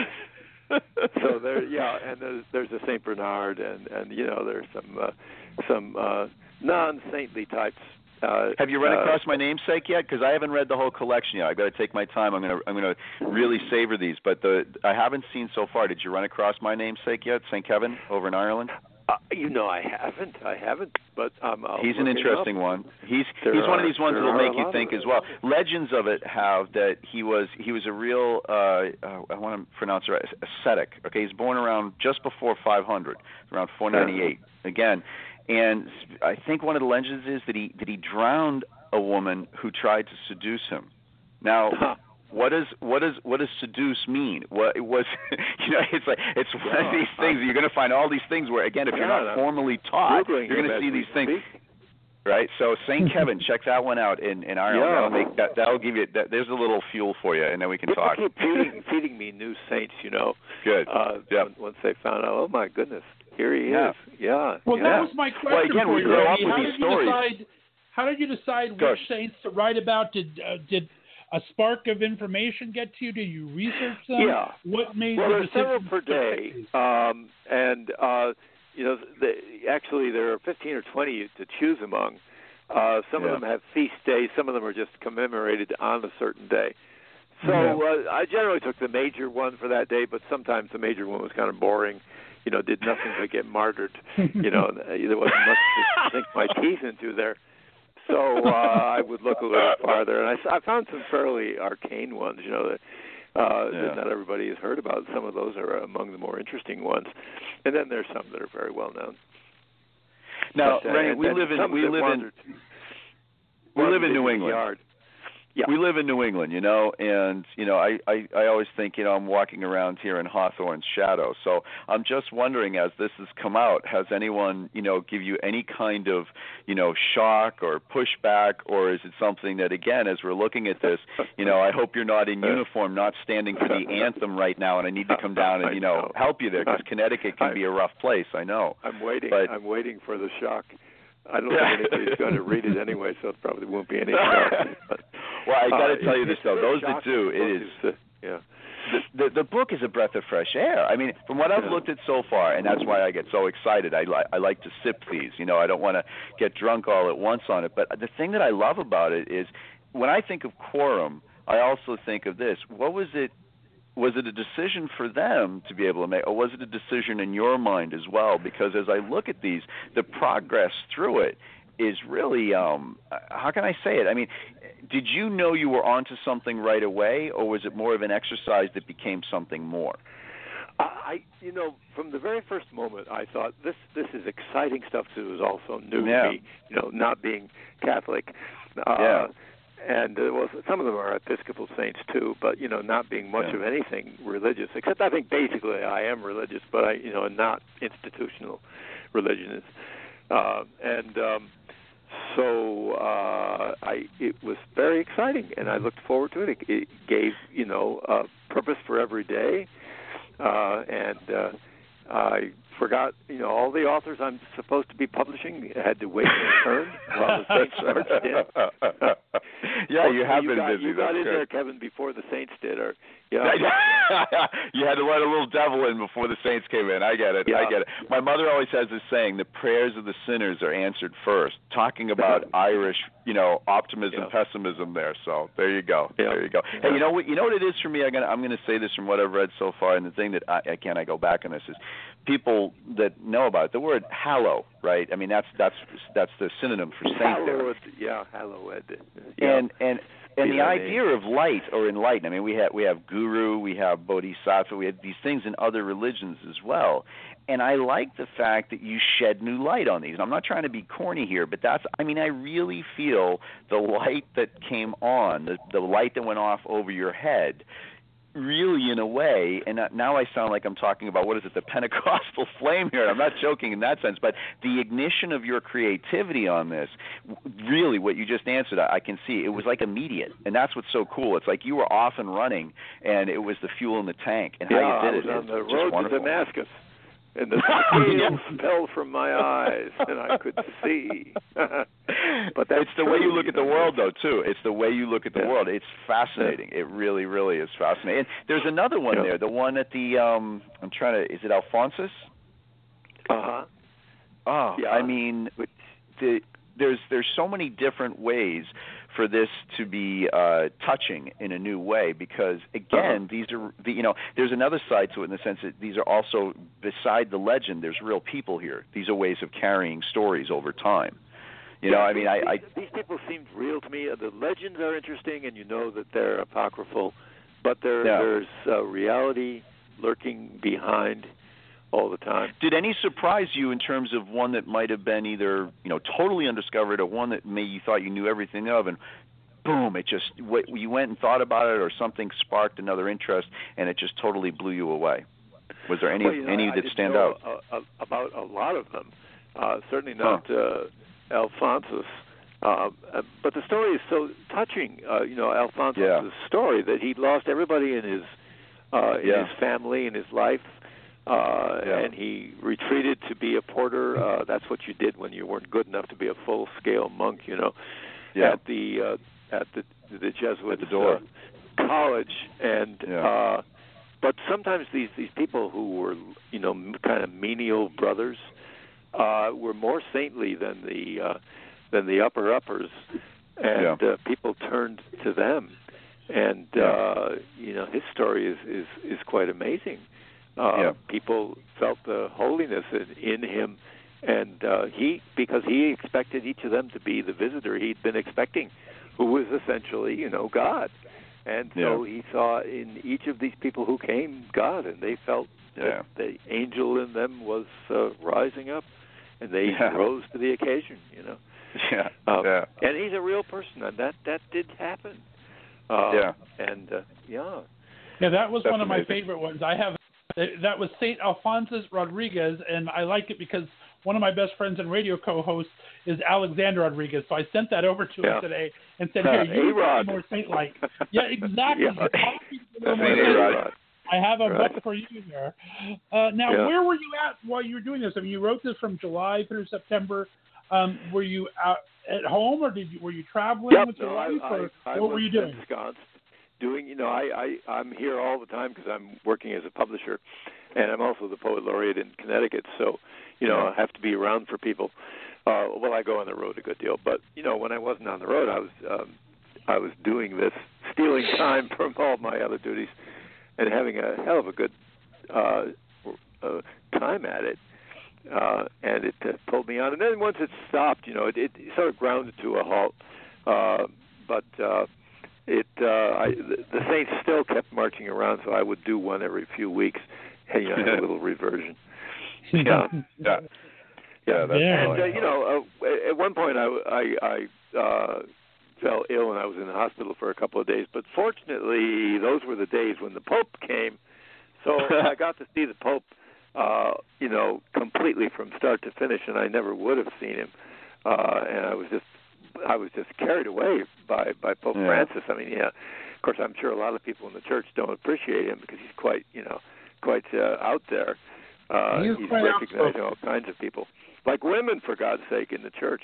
yeah. so there, yeah, and there's there's a Saint Bernard, and and you know there's some uh, some uh, non-saintly types. Uh, Have you run uh, across my namesake yet? Because I haven't read the whole collection yet. I've got to take my time. I'm gonna I'm gonna really savor these. But the I haven't seen so far. Did you run across my namesake yet, Saint Kevin over in Ireland? Uh, you know, I haven't. I haven't. But um, I'll he's an interesting one. He's there he's are, one of these ones that'll make you think as well. Them. Legends of it have that he was he was a real uh, uh, I want to pronounce it right, ascetic. Okay, he's born around just before five hundred, around four ninety-eight. Yeah. Again. And I think one of the legends is that he that he drowned a woman who tried to seduce him. Now, huh. what does what does what does seduce mean? What it was, you know, it's like it's one yeah, of these things. I'm, you're going to find all these things where, again, if yeah, you're not formally taught, you're going to see these things. Speak. Right. So Saint Kevin, check that one out in, in Ireland. Yeah. That'll make that that'll give you that, there's a little fuel for you, and then we can People talk. keep feeding, feeding me new saints, you know. Good. Uh, yep. Once they found out, oh my goodness, here he yeah. is. Yeah. Well, yeah. that was my question well, again, for we you. grow up Randy. with How these did you stories. decide? How did you decide Gosh. which saints to write about? Did uh, did a spark of information get to you? Did you research them? Yeah. What made well, the there's several per day, um, and uh, you know, the, actually there are fifteen or twenty to choose among. Uh, some yeah. of them have feast days. Some of them are just commemorated on a certain day. So yeah. uh, I generally took the major one for that day, but sometimes the major one was kind of boring. You know, did nothing but get martyred. You know, there wasn't much to sink my teeth into there. So uh, I would look a little farther, and I, I found some fairly arcane ones. You know, that, uh, yeah. that not everybody has heard about. Some of those are among the more interesting ones, and then there's some that are very well known. Now, but, uh, Rennie, we live in we live in we live in New England. Yard. Yeah. We live in New England, you know, and you know, I, I, I always think, you know, I'm walking around here in Hawthorne's shadow. So I'm just wondering, as this has come out, has anyone, you know, give you any kind of, you know, shock or pushback, or is it something that, again, as we're looking at this, you know, I hope you're not in uniform, not standing for the anthem right now, and I need to come down and, you know, help you there, because Connecticut can be a rough place. I know. I'm waiting. But, I'm waiting for the shock. I don't think anybody's going to read it anyway, so it probably won't be any shock. But, well, I got to uh, tell you this, though. Those that shocking. do, it is. is uh, yeah. The, the the book is a breath of fresh air. I mean, from what I've looked at so far, and that's why I get so excited. I like I like to sip these. You know, I don't want to get drunk all at once on it. But the thing that I love about it is, when I think of Quorum, I also think of this. What was it? Was it a decision for them to be able to make, or was it a decision in your mind as well? Because as I look at these, the progress through it is really, um, how can I say it? I mean, did you know you were onto something right away, or was it more of an exercise that became something more? I, you know, from the very first moment, I thought this this is exciting stuff because it was also new yeah. to me. You know, not being Catholic. Uh, yeah. And uh, well, some of them are Episcopal saints too, but you know, not being much yeah. of anything religious. Except I think basically I am religious, but I, you know, not institutional religion. Uh, and um, so uh, I, it was very exciting, and I looked forward to it. It, it gave, you know, a purpose for every day, uh, and uh, I forgot, you know, all the authors I'm supposed to be publishing had to wait in turn while the Saints marched in. Yeah, you have you been got, busy. You got That's in good. there, Kevin, before the Saints did, or yeah. You had to let a little devil in before the Saints came in. I get it. Yeah. I get it. My mother always has this saying: "The prayers of the sinners are answered first." Talking about Irish, you know, optimism, yeah. pessimism. There. So there you go. Yeah. There you go. Yeah. Hey, you know what? You know what it is for me. I'm gonna I'm gonna say this from what I've read so far, and the thing that I, again I go back on this is people that know about it. The word hallow, right? I mean, that's that's that's the synonym for saint. Hallowed, there. yeah, hallowed. Yeah. And and. And the idea of light or enlighten, I mean, we have we have guru, we have bodhisattva, we have these things in other religions as well. And I like the fact that you shed new light on these. And I'm not trying to be corny here, but that's, I mean, I really feel the light that came on, the, the light that went off over your head, really, in a way, and now I sound like I'm talking about, what is it, the Pentecostal flame here. I'm not joking in that sense, but the ignition of your creativity on this, really what you just answered, I can see. It was like immediate, and that's what's so cool. It's like you were off and running, and it was the fuel in the tank, and yeah, how you did I was it. on the road to Damascus. And the scales fell from my eyes, and I could see. But that's it's the true, way you look you at know. the world, though, too. It's the way you look at the yeah. world. It's fascinating. Yeah. It really, really is fascinating. And there's another one yeah. there, the one at the, um, I'm trying to, is it Alphonsus? Uh-huh. Oh, yeah. I mean, the, there's there's so many different ways for this to be uh, touching in a new way, because again, uh-huh. these are the, you know, there's another side to it in the sense that these are also, beside the legend, there's real people here. These are ways of carrying stories over time. You yeah, know, I mean, these, I, I these people seemed real to me. The legends are interesting, and you know that they're apocryphal, but there, yeah. there's uh, reality lurking behind all the time. Did any surprise you in terms of one that might have been either, you know, totally undiscovered, or one that maybe you thought you knew everything of, and boom, it just, you went and thought about it, or something sparked another interest, and it just totally blew you away? Was there any well, you know, any I that stand know out? A, a, about a lot of them. Uh, certainly not huh. uh, Alphonsus. Uh, but the story is so touching. Uh, you know, Alphonsus' yeah. story that he lost everybody in his uh, in yeah. his family, in his life. Uh, yeah. And he retreated to be a porter. Uh, that's what you did when you weren't good enough to be a full-scale monk, you know, yeah. at the uh, at the the Jesuit at the door. Uh, college. And yeah. uh, but sometimes these these people who were, you know, kind of menial brothers uh, were more saintly than the uh, than the upper uppers, and yeah. uh, people turned to them. And yeah. uh, you know, his story is is, is quite amazing. Uh, yeah. People felt the holiness in, in him, and uh, he, because he expected each of them to be the visitor he'd been expecting, who was essentially, you know, God. And so yeah. he saw in each of these people who came God, and they felt yeah. that the angel in them was uh, rising up, and they yeah. rose to the occasion, you know. Yeah. Um, yeah. And he's a real person, and that, that did happen. Uh, yeah. And, uh, yeah. Yeah, that was That's one of amazing. my favorite ones. I have That was Saint Alphonsus Rodriguez, and I like it because one of my best friends and radio co-hosts is Alexander Rodriguez. So I sent that over to yeah. him today and said, "Here, you A-Rod. be more saint-like." Yeah, exactly. yeah. More A-Rod. I have a right. book for you there. Uh, now, yeah. where were you at while you were doing this? I mean, you wrote this from July through September. Um, were you out at home, or did you were you traveling yep. with your no, wife, I, or I, I what were you doing? Ensconced. Doing, you know, I, I, I'm here all the time because I'm working as a publisher, and I'm also the poet laureate in Connecticut. So, you know, I have to be around for people. Uh, well, I go on the road a good deal, but you know, when I wasn't on the road, I was um, I was doing this, stealing time from all my other duties, and having a hell of a good uh, uh, time at it. Uh, and it uh, pulled me on. And then once it stopped, you know, it, it sort of grounded to a halt. Uh, but uh, it uh, I, the, the Saints still kept marching around, so I would do one every few weeks. And, you know, have a little reversion. Yeah, yeah, yeah. That's yeah. And uh, you know, uh, at one point I I, I uh, fell ill and I was in the hospital for a couple of days. But fortunately, those were the days when the Pope came, so I got to see the Pope. Uh, you know, completely from start to finish, and I never would have seen him. Uh, and I was just, I was just carried away by, by Pope yeah. Francis. I mean, yeah, of course, I'm sure a lot of people in the church don't appreciate him because he's quite, you know, quite uh, out there. Uh, He is he's quite recognizing outspoken. all kinds of people, like women, for God's sake, in the church.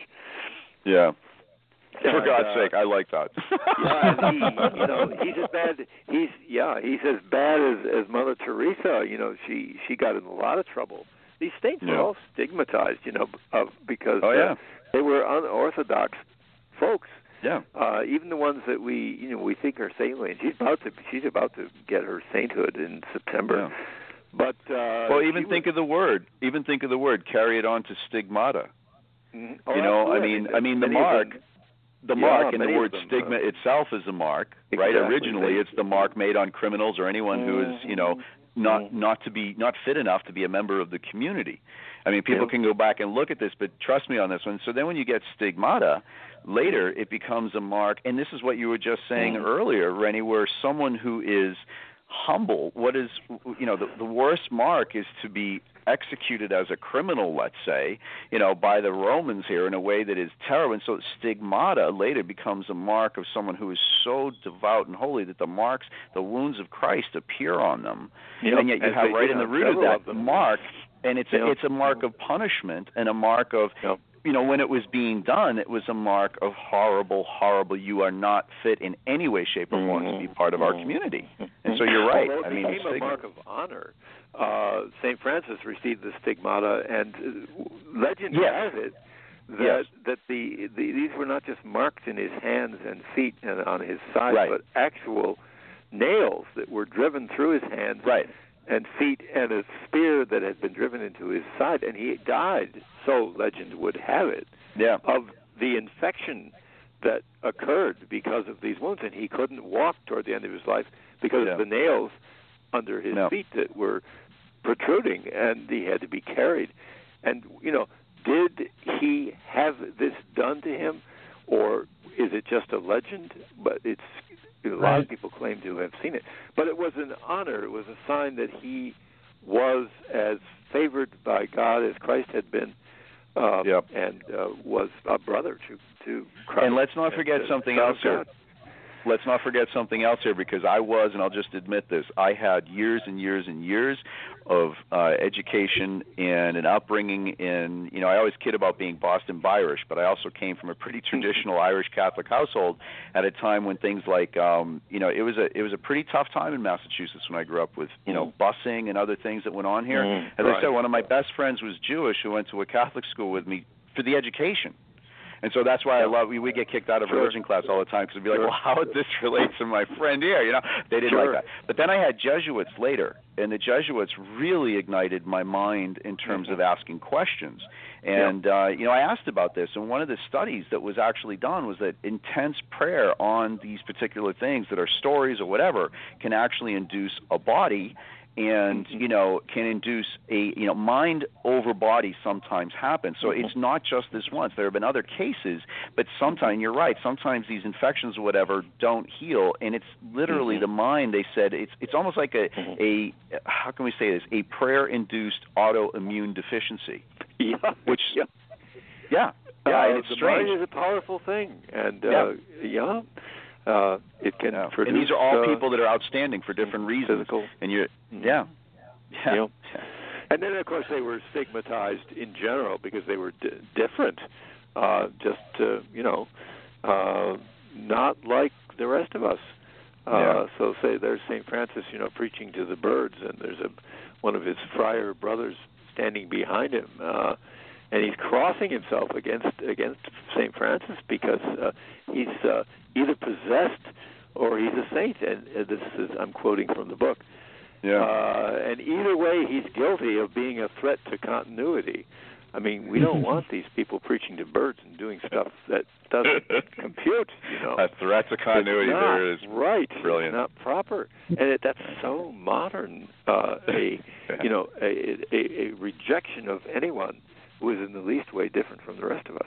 Yeah. And, For God's uh, sake, I like that. yeah, and he, you know, he's as bad. He's yeah, he's as bad as, as Mother Teresa. You know, she she got in a lot of trouble. These saints yeah. were all stigmatized, you know, of because oh, yeah. uh, they were unorthodox folks. Yeah. Uh, even the ones that we you know we think are saintly. And she's about to she's about to get her sainthood in September. Yeah. But uh, well, even think was, of the word. Even think of the word. Carry it on to stigmata. Mm-hmm. Oh, you know, I absolutely. mean, I mean the Many mark. them, The yeah, mark and the many of word them, stigma uh, itself is a mark, right? exactly. Originally, it's the mark made on criminals or anyone who is, you know, not mm-hmm. not to be not fit enough to be a member of the community. I mean, people yeah. can go back and look at this, but trust me on this one. So then, when you get stigmata, later it becomes a mark, and this is what you were just saying mm-hmm. earlier, Rennie, where someone who is humble. What is, you know, the, the worst mark is to be executed as a criminal, let's say, you know, by the Romans here in a way that is terrible. And so stigmata later becomes a mark of someone who is so devout and holy that the marks, the wounds of Christ appear on them. Yep. And yet you and have right in the root of that of mark, and it's yep. a, it's a mark of punishment and a mark of, yep. you know, when it was being done, it was a mark of horrible, horrible, you are not fit in any way, shape, or form mm-hmm. to be part of our community. And so you're right. Although it I mean, became a mark of honor. Uh, Saint Francis received the stigmata, and uh, legend yes. has it that yes. that the, the these were not just marks in his hands and feet and on his side, right. but actual nails that were driven through his hands right. and feet, and a spear that had been driven into his side, and he died, so legend would have it, yeah. of the infection that occurred because of these wounds, and he couldn't walk toward the end of his life because yeah. of the nails under his no. feet that were protruding, and he had to be carried. And, you know, did he have this done to him, or is it just a legend? But it's a lot right. of people claim to have seen it. But it was an honor. It was a sign that he was as favored by God as Christ had been, uh, yep. and uh, was a brother to, to Christ. And let's not forget and, something uh, else here. Let's not forget something else here, because I was, and I'll just admit this, I had years and years and years of uh, education and an upbringing in, you know, I always kid about being Boston Birish, but I also came from a pretty traditional Irish Catholic household at a time when things like, um, you know, it was a it was a pretty tough time in Massachusetts when I grew up with, you know, busing and other things that went on here. Mm, As right. I said, one of my best friends was Jewish who went to a Catholic school with me for the education. And so that's why I love, we, we get kicked out of sure. religion class all the time, because we'd be like, sure. well, how would this relate to my friend here? You know, they didn't sure. like that. But then I had Jesuits later, and the Jesuits really ignited my mind in terms mm-hmm. of asking questions. And, yeah. uh, you know, I asked about this, and one of the studies that was actually done was that intense prayer on these particular things that are stories or whatever can actually induce a body and, you know, can induce a, you know, mind over body sometimes happens. So it's not just this once. There have been other cases, but sometimes, you're right, sometimes these infections or whatever don't heal, and it's literally mm-hmm. the mind, they said, it's it's almost like a, mm-hmm. a, how can we say this, a prayer-induced autoimmune deficiency. Yeah. Which, yeah. Yeah. Yeah, uh, it's the strange. mind is a powerful thing, and, uh, yeah. yeah. Uh, it can yeah. produce, and these are all uh, people that are outstanding for different reasons. Physical. And you're, mm-hmm. yeah. Yeah. You know? And then, of course, they were stigmatized in general because they were d- different, uh, just, uh, you know, uh, not like the rest of us. Uh, yeah. So, say, there's Saint Francis, you know, preaching to the birds, and there's a one of his friar brothers standing behind him, uh, and he's crossing himself against against Saint Francis because uh, he's uh, either possessed or he's a saint, and uh, this is, I'm quoting from the book. Yeah. Uh, and either way, he's guilty of being a threat to continuity. I mean, we don't want these people preaching to birds and doing stuff that doesn't compute, you know. A threat to continuity not, there is right. brilliant. It's not proper. And it, that's so modern, uh, a, you know, a, a, a rejection of anyone who is in the least way different from the rest of us.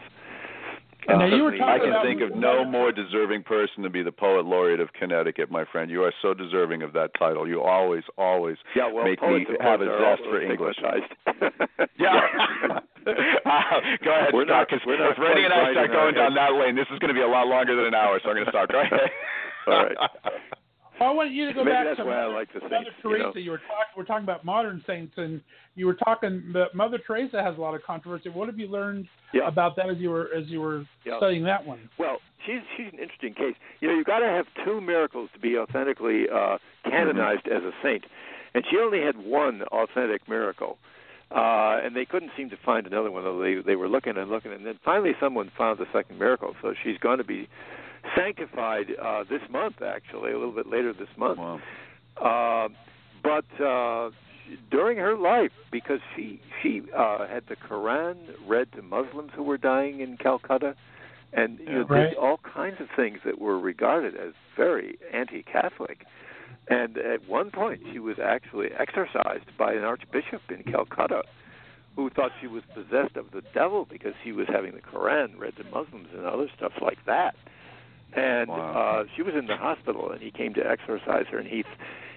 And Uh, now you were I talking can about think of no more deserving person to be the poet laureate of Connecticut, my friend. You are so deserving of that title. You always, always yeah, well, make me have a zest for English. yeah. uh, go ahead, we're Scott, because if Randy and I start going down that lane, this is going to be a lot longer than an hour, so I'm going to stop. Go ahead. All right. I want you to go Maybe back that's to why I Mother, like the Mother saints, Teresa. You know? You were talking. We're talking about modern saints, and you were talking that Mother Teresa has a lot of controversy. What have you learned yeah. about that as you were as you were yeah. studying that one? Well, she's she's an interesting case. You know, you've got to have two miracles to be authentically uh, canonized mm-hmm. as a saint, and she only had one authentic miracle. Uh, and they couldn't seem to find another one. They they were looking and looking, and then finally someone found the second miracle. So she's going to be sanctified uh, this month, actually, a little bit later this month. Wow. Uh, but uh, during her life, because she she uh, had the Quran read to Muslims who were dying in Calcutta, and you know, right. did all kinds of things that were regarded as very anti-Catholic. And at one point, she was actually exorcised by an archbishop in Calcutta who thought she was possessed of the devil because she was having the Quran read to Muslims and other stuff like that. And wow. uh, she was in the hospital, and he came to exorcise her, and he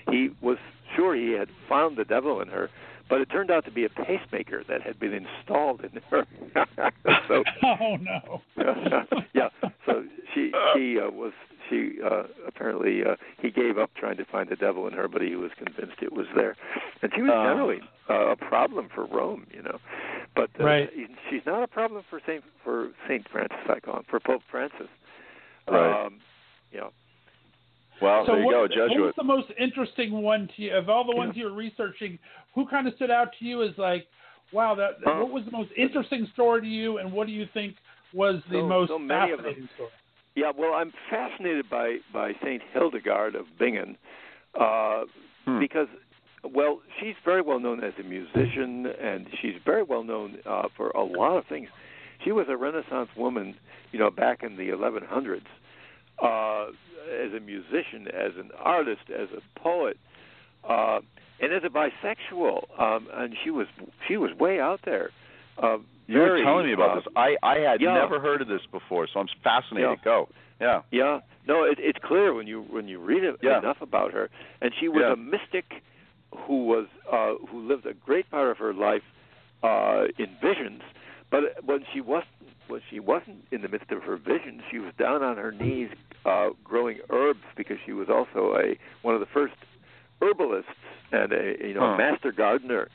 he was sure he had found the devil in her, but it turned out to be a pacemaker that had been installed in her. so, oh no! yeah, so she she uh, was she uh, apparently uh, he gave up trying to find the devil in her, but he was convinced it was there, and she was uh, generally uh, a problem for Rome, you know, but uh, right. she's not a problem for Saint for Saint Francis, I call him, for Pope Francis. Right. Um, you know. Well, so there you what, go, Jesuit. What was the most interesting one to you of all the ones yeah. you were researching? Who kind of stood out to you as like, wow, that uh, what was the most interesting story to you, and what do you think was the so, most so many fascinating of them. story? Yeah, well, I'm fascinated by by Saint Hildegard of Bingen uh, hmm. because, well, she's very well known as a musician, and she's very well known uh, for a lot of things. She was a Renaissance woman, you know, back in the eleven hundreds. Uh, as a musician, as an artist, as a poet, uh, and as a bisexual, um, and she was she was way out there. Uh, you very, were telling me about uh, this. I, I had yeah. never heard of this before, so I'm fascinated. Yeah. Go. Yeah. Yeah. No, it, it's clear when you when you read it, yeah. enough about her, and she was yeah. a mystic who was uh, who lived a great part of her life uh, in visions, but when she wasn't when she wasn't in the midst of her visions, she was down on her knees uh, growing herbs, because she was also a one of the first herbalists and a you know huh. master gardener.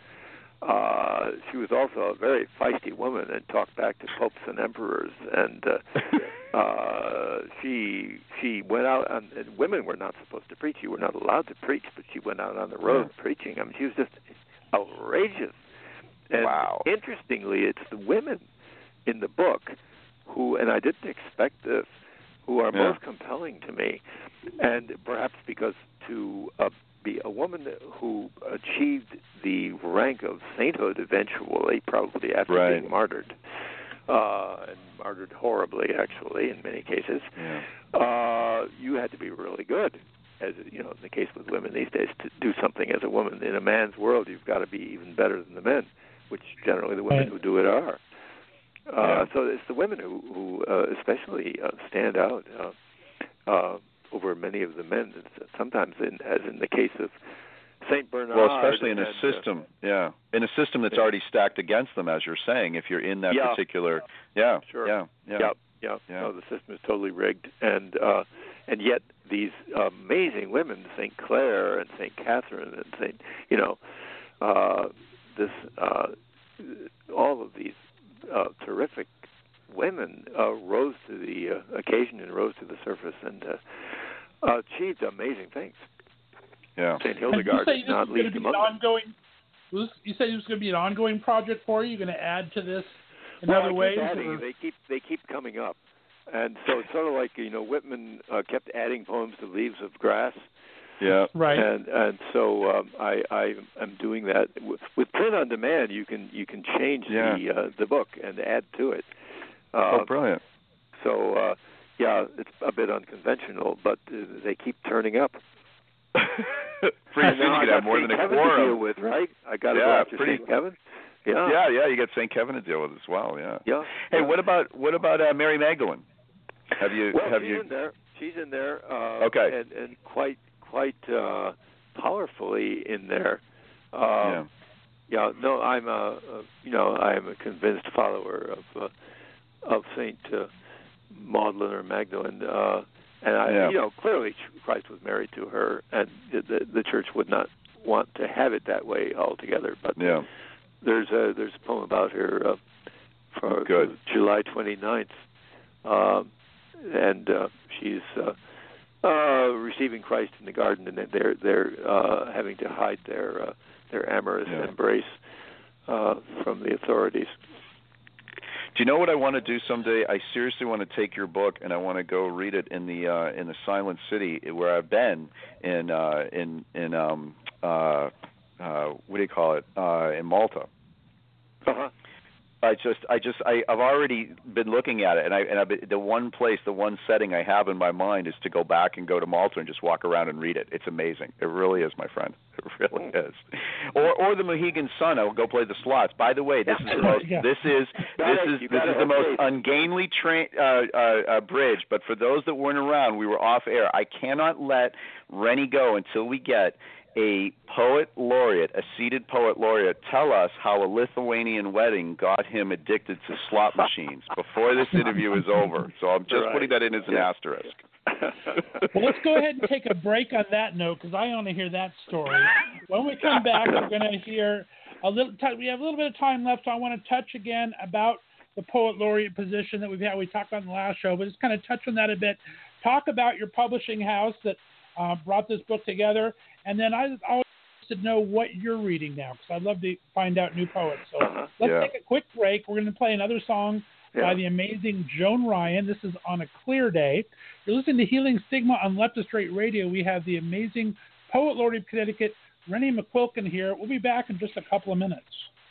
Uh, she was also a very feisty woman and talked back to popes and emperors, and uh, uh, she she went out on, and women were not supposed to preach. You were not allowed to preach, but she went out on the road yeah. preaching. I mean, she was just outrageous. And wow. interestingly, it's the women in the book who, and I didn't expect this, who are yeah. most compelling to me, and perhaps because to uh, be a woman who achieved the rank of sainthood eventually, probably after right. being martyred, uh, and martyred horribly, actually, in many cases, yeah. uh, you had to be really good, as you know, in the case with women these days, to do something as a woman. In a man's world, you've got to be even better than the men, which generally the women right. who do it are. Uh, yeah. So it's the women who, who uh, especially uh, stand out uh, uh, over many of the men. Sometimes, in, as in the case of Saint Bernard. Well, especially in a and, system, uh, yeah, in a system that's yeah. already stacked against them, as you're saying. If you're in that yeah. particular, yeah, sure. yeah, yeah, yeah, yeah. yeah. No, the system is totally rigged, and uh, and yet these amazing women, Saint Clare and Saint Catherine and Saint, you know, uh, this, uh, all of these. Uh, terrific women uh, rose to the uh, occasion and rose to the surface and uh, achieved amazing things. Yeah. Saint Hildegard and you is say not this is least going to be among an them. ongoing. Was, you said it was going to be an ongoing project for you. You're going to add to this in well, other I keep ways. adding. Or? They keep they keep coming up, and so it's sort of like you know Whitman uh, kept adding poems to Leaves of Grass. Yeah. Right. And and so um, I I am doing that with print on demand. You can you can change yeah. the uh, the book and add to it. Uh, Uh, oh, brilliant. So, uh, yeah, it's a bit unconventional, but uh, they keep turning up. Pretty soon you could have more Saint than a Kevin to deal quorum. with, right? I got to Yeah, go after pretty- Saint Kevin. Yeah, Yeah, yeah, you got Saint Kevin to deal with as well. Yeah. yeah. Hey, yeah. what about what about uh, Mary Magdalene? Have you Well, have she's you? in there. She's in there. Uh, Okay. And, and quite quite uh, powerfully in there. Uh, yeah. Yeah. No, I'm a, a you know I am a convinced follower of uh, of Saint uh, Magdalene or Magdalene. Uh, And I, yeah. you know, clearly Christ was married to her, and the, the, the church would not want to have it that way altogether. But yeah. there's a there's a poem about her uh, for Good. July twenty-ninth, um, and uh, she's uh, uh, receiving Christ in the garden, and they're they're uh, having to hide their uh, their amorous Yeah. embrace uh, from the authorities. Do you know what I want to do someday? I seriously want to take your book and I want to go read it in the uh, in the Silent City where I've been in uh, in in um uh, uh, what do you call it uh, in Malta. Uh-huh. I just I just I, I've already been looking at it, and I and I've been, the one place, the one setting I have in my mind is to go back and go to Malta and just walk around and read it. It's amazing. It really is, my friend. It really is. Or or the Mohegan Sun. I will go play the slots. By the way, this is the most. Yeah. This is this is this is the most ungainly train uh, uh, uh, bridge. But for those that weren't around, we were off air. I cannot let Rennie go until we get a poet laureate, a seated poet laureate, tell us how a Lithuanian wedding got him addicted to slot machines before this interview is over. So I'm just right. putting that in as an yeah. asterisk. Well, let's go ahead and take a break on that note because I want to hear that story. When we come back, we're going to hear a little. T- we have a little bit of time left, so I want to touch again about the poet laureate position that we've had. We talked about in the last show, but just kind of touch on that a bit. Talk about your publishing house that uh, brought this book together, and then I always to know what you're reading now because I'd love to find out new poets. So uh-huh. let's yeah. take a quick break. We're going to play another song yeah. by the amazing Joan Ryan. This is On a Clear Day. You're listening to Healing Stigma on Left of Straight Radio. We have the amazing poet laureate of Connecticut, Rennie McQuilkin here. We'll be back in just a couple of minutes.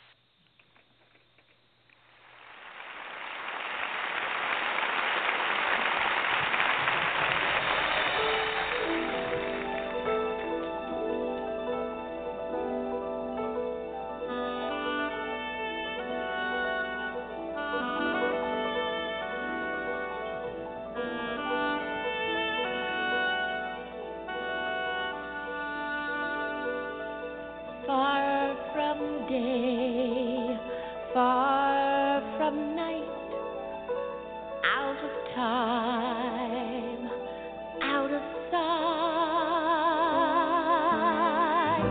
Far from day, far from night, out of time, out of sight.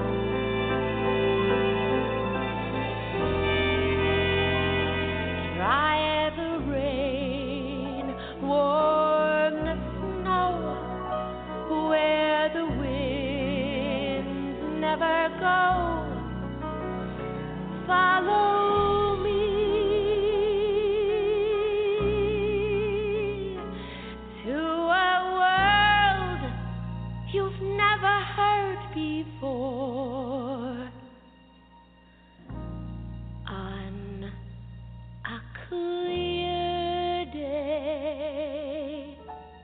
Dry the rain, warm the snow, where the winds never go. Follow me to a world you've never heard before. On a clear day,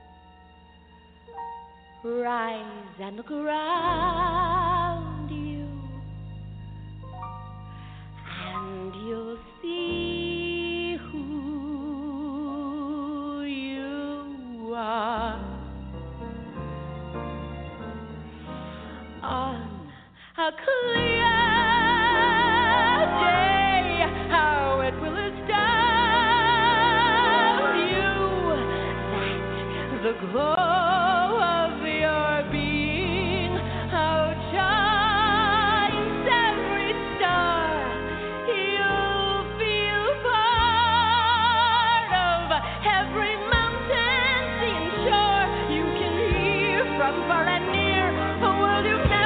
rise and look around you, and you'll see who you are. On a clear day, how it will astound you that the glow of your being outshines every star. You'll feel part of every mountain, sea, and shore. You can hear from far and near a world you've never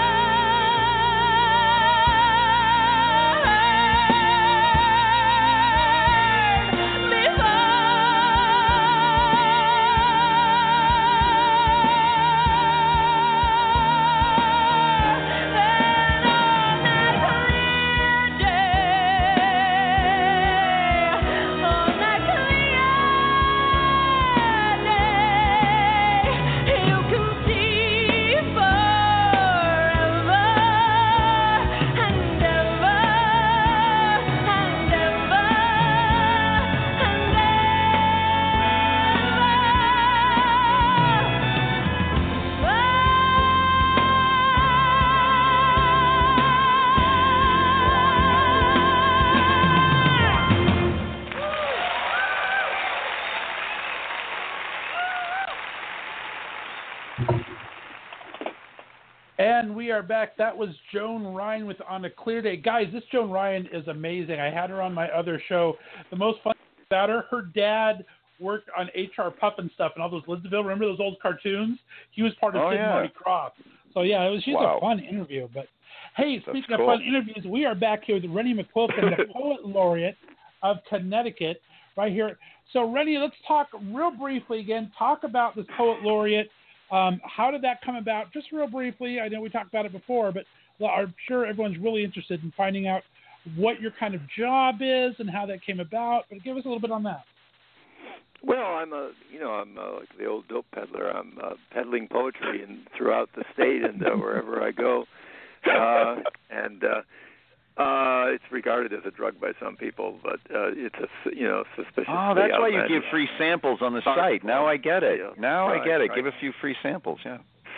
And we are back. That was Joan Ryan with On a Clear Day. Guys, this Joan Ryan is amazing. I had her on my other show. The most fun about her, her dad worked on H R Pup and stuff and all those Elizabethville. Remember those old cartoons? He was part of Oh, Sid yeah. and Marty Krofft. So, yeah, it was, she's Wow. a fun interview. But, hey, speaking That's of cool. fun interviews, we are back here with Rennie McQuilkin, the poet laureate of Connecticut, right here. So, Rennie, let's talk real briefly again. Talk about this poet laureate. Um, how did that come about? Just real briefly. I know we talked about it before, but I'm sure everyone's really interested in finding out what your kind of job is and how that came about. But give us a little bit on that. Well, I'm a, you know, I'm a, like the old dope peddler. I'm uh, peddling poetry and throughout the state and uh, wherever I go. Uh, and uh, uh, it's regarded as a drug by some people, but uh, it's a, you know, suspicious. Oh, that's why you give free samples on the Sorry. site. Now I get it. Yeah. Now Right, I get it. right. Give a few free samples, yeah.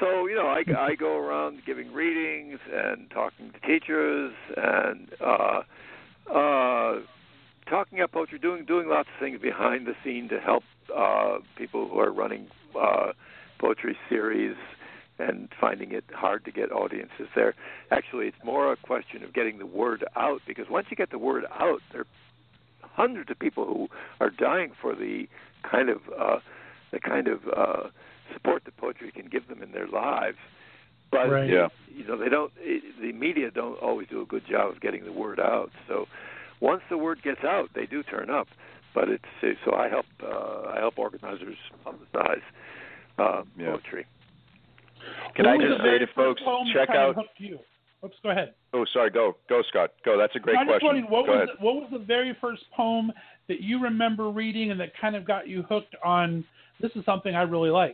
so you know, I, I go around giving readings and talking to teachers and uh, uh, talking about poetry, doing doing lots of things behind the scene to help uh, people who are running uh, poetry series and finding it hard to get audiences there. Actually, it's more a question of getting the word out, because once you get the word out, there are hundreds of people who are dying for the kind of uh, the kind of uh, support that poetry can give them in their lives. But right. yeah. you know, they don't. It, the media don't always do a good job of getting the word out. So once the word gets out, they do turn up. But it's so I help uh, I help organizers publicize uh, yeah. poetry. Can what I just say to folks, check out. You? Oops, go ahead. Oh, sorry. Go, go, Scott. Go. That's a great I'm question. Just what go was ahead. The, what was the very first poem that you remember reading and that kind of got you hooked on? This is something I really like.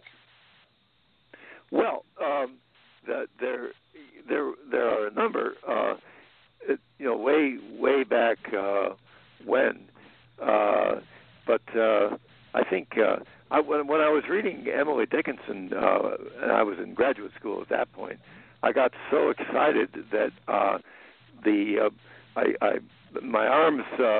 Well, um, the, there, there, there are a number. Uh, it, you know, way, way back uh, when, uh, but uh, I think. Uh, I, when, when I was reading Emily Dickinson, uh, and I was in graduate school at that point, I got so excited that uh, the uh, I, I my arms uh,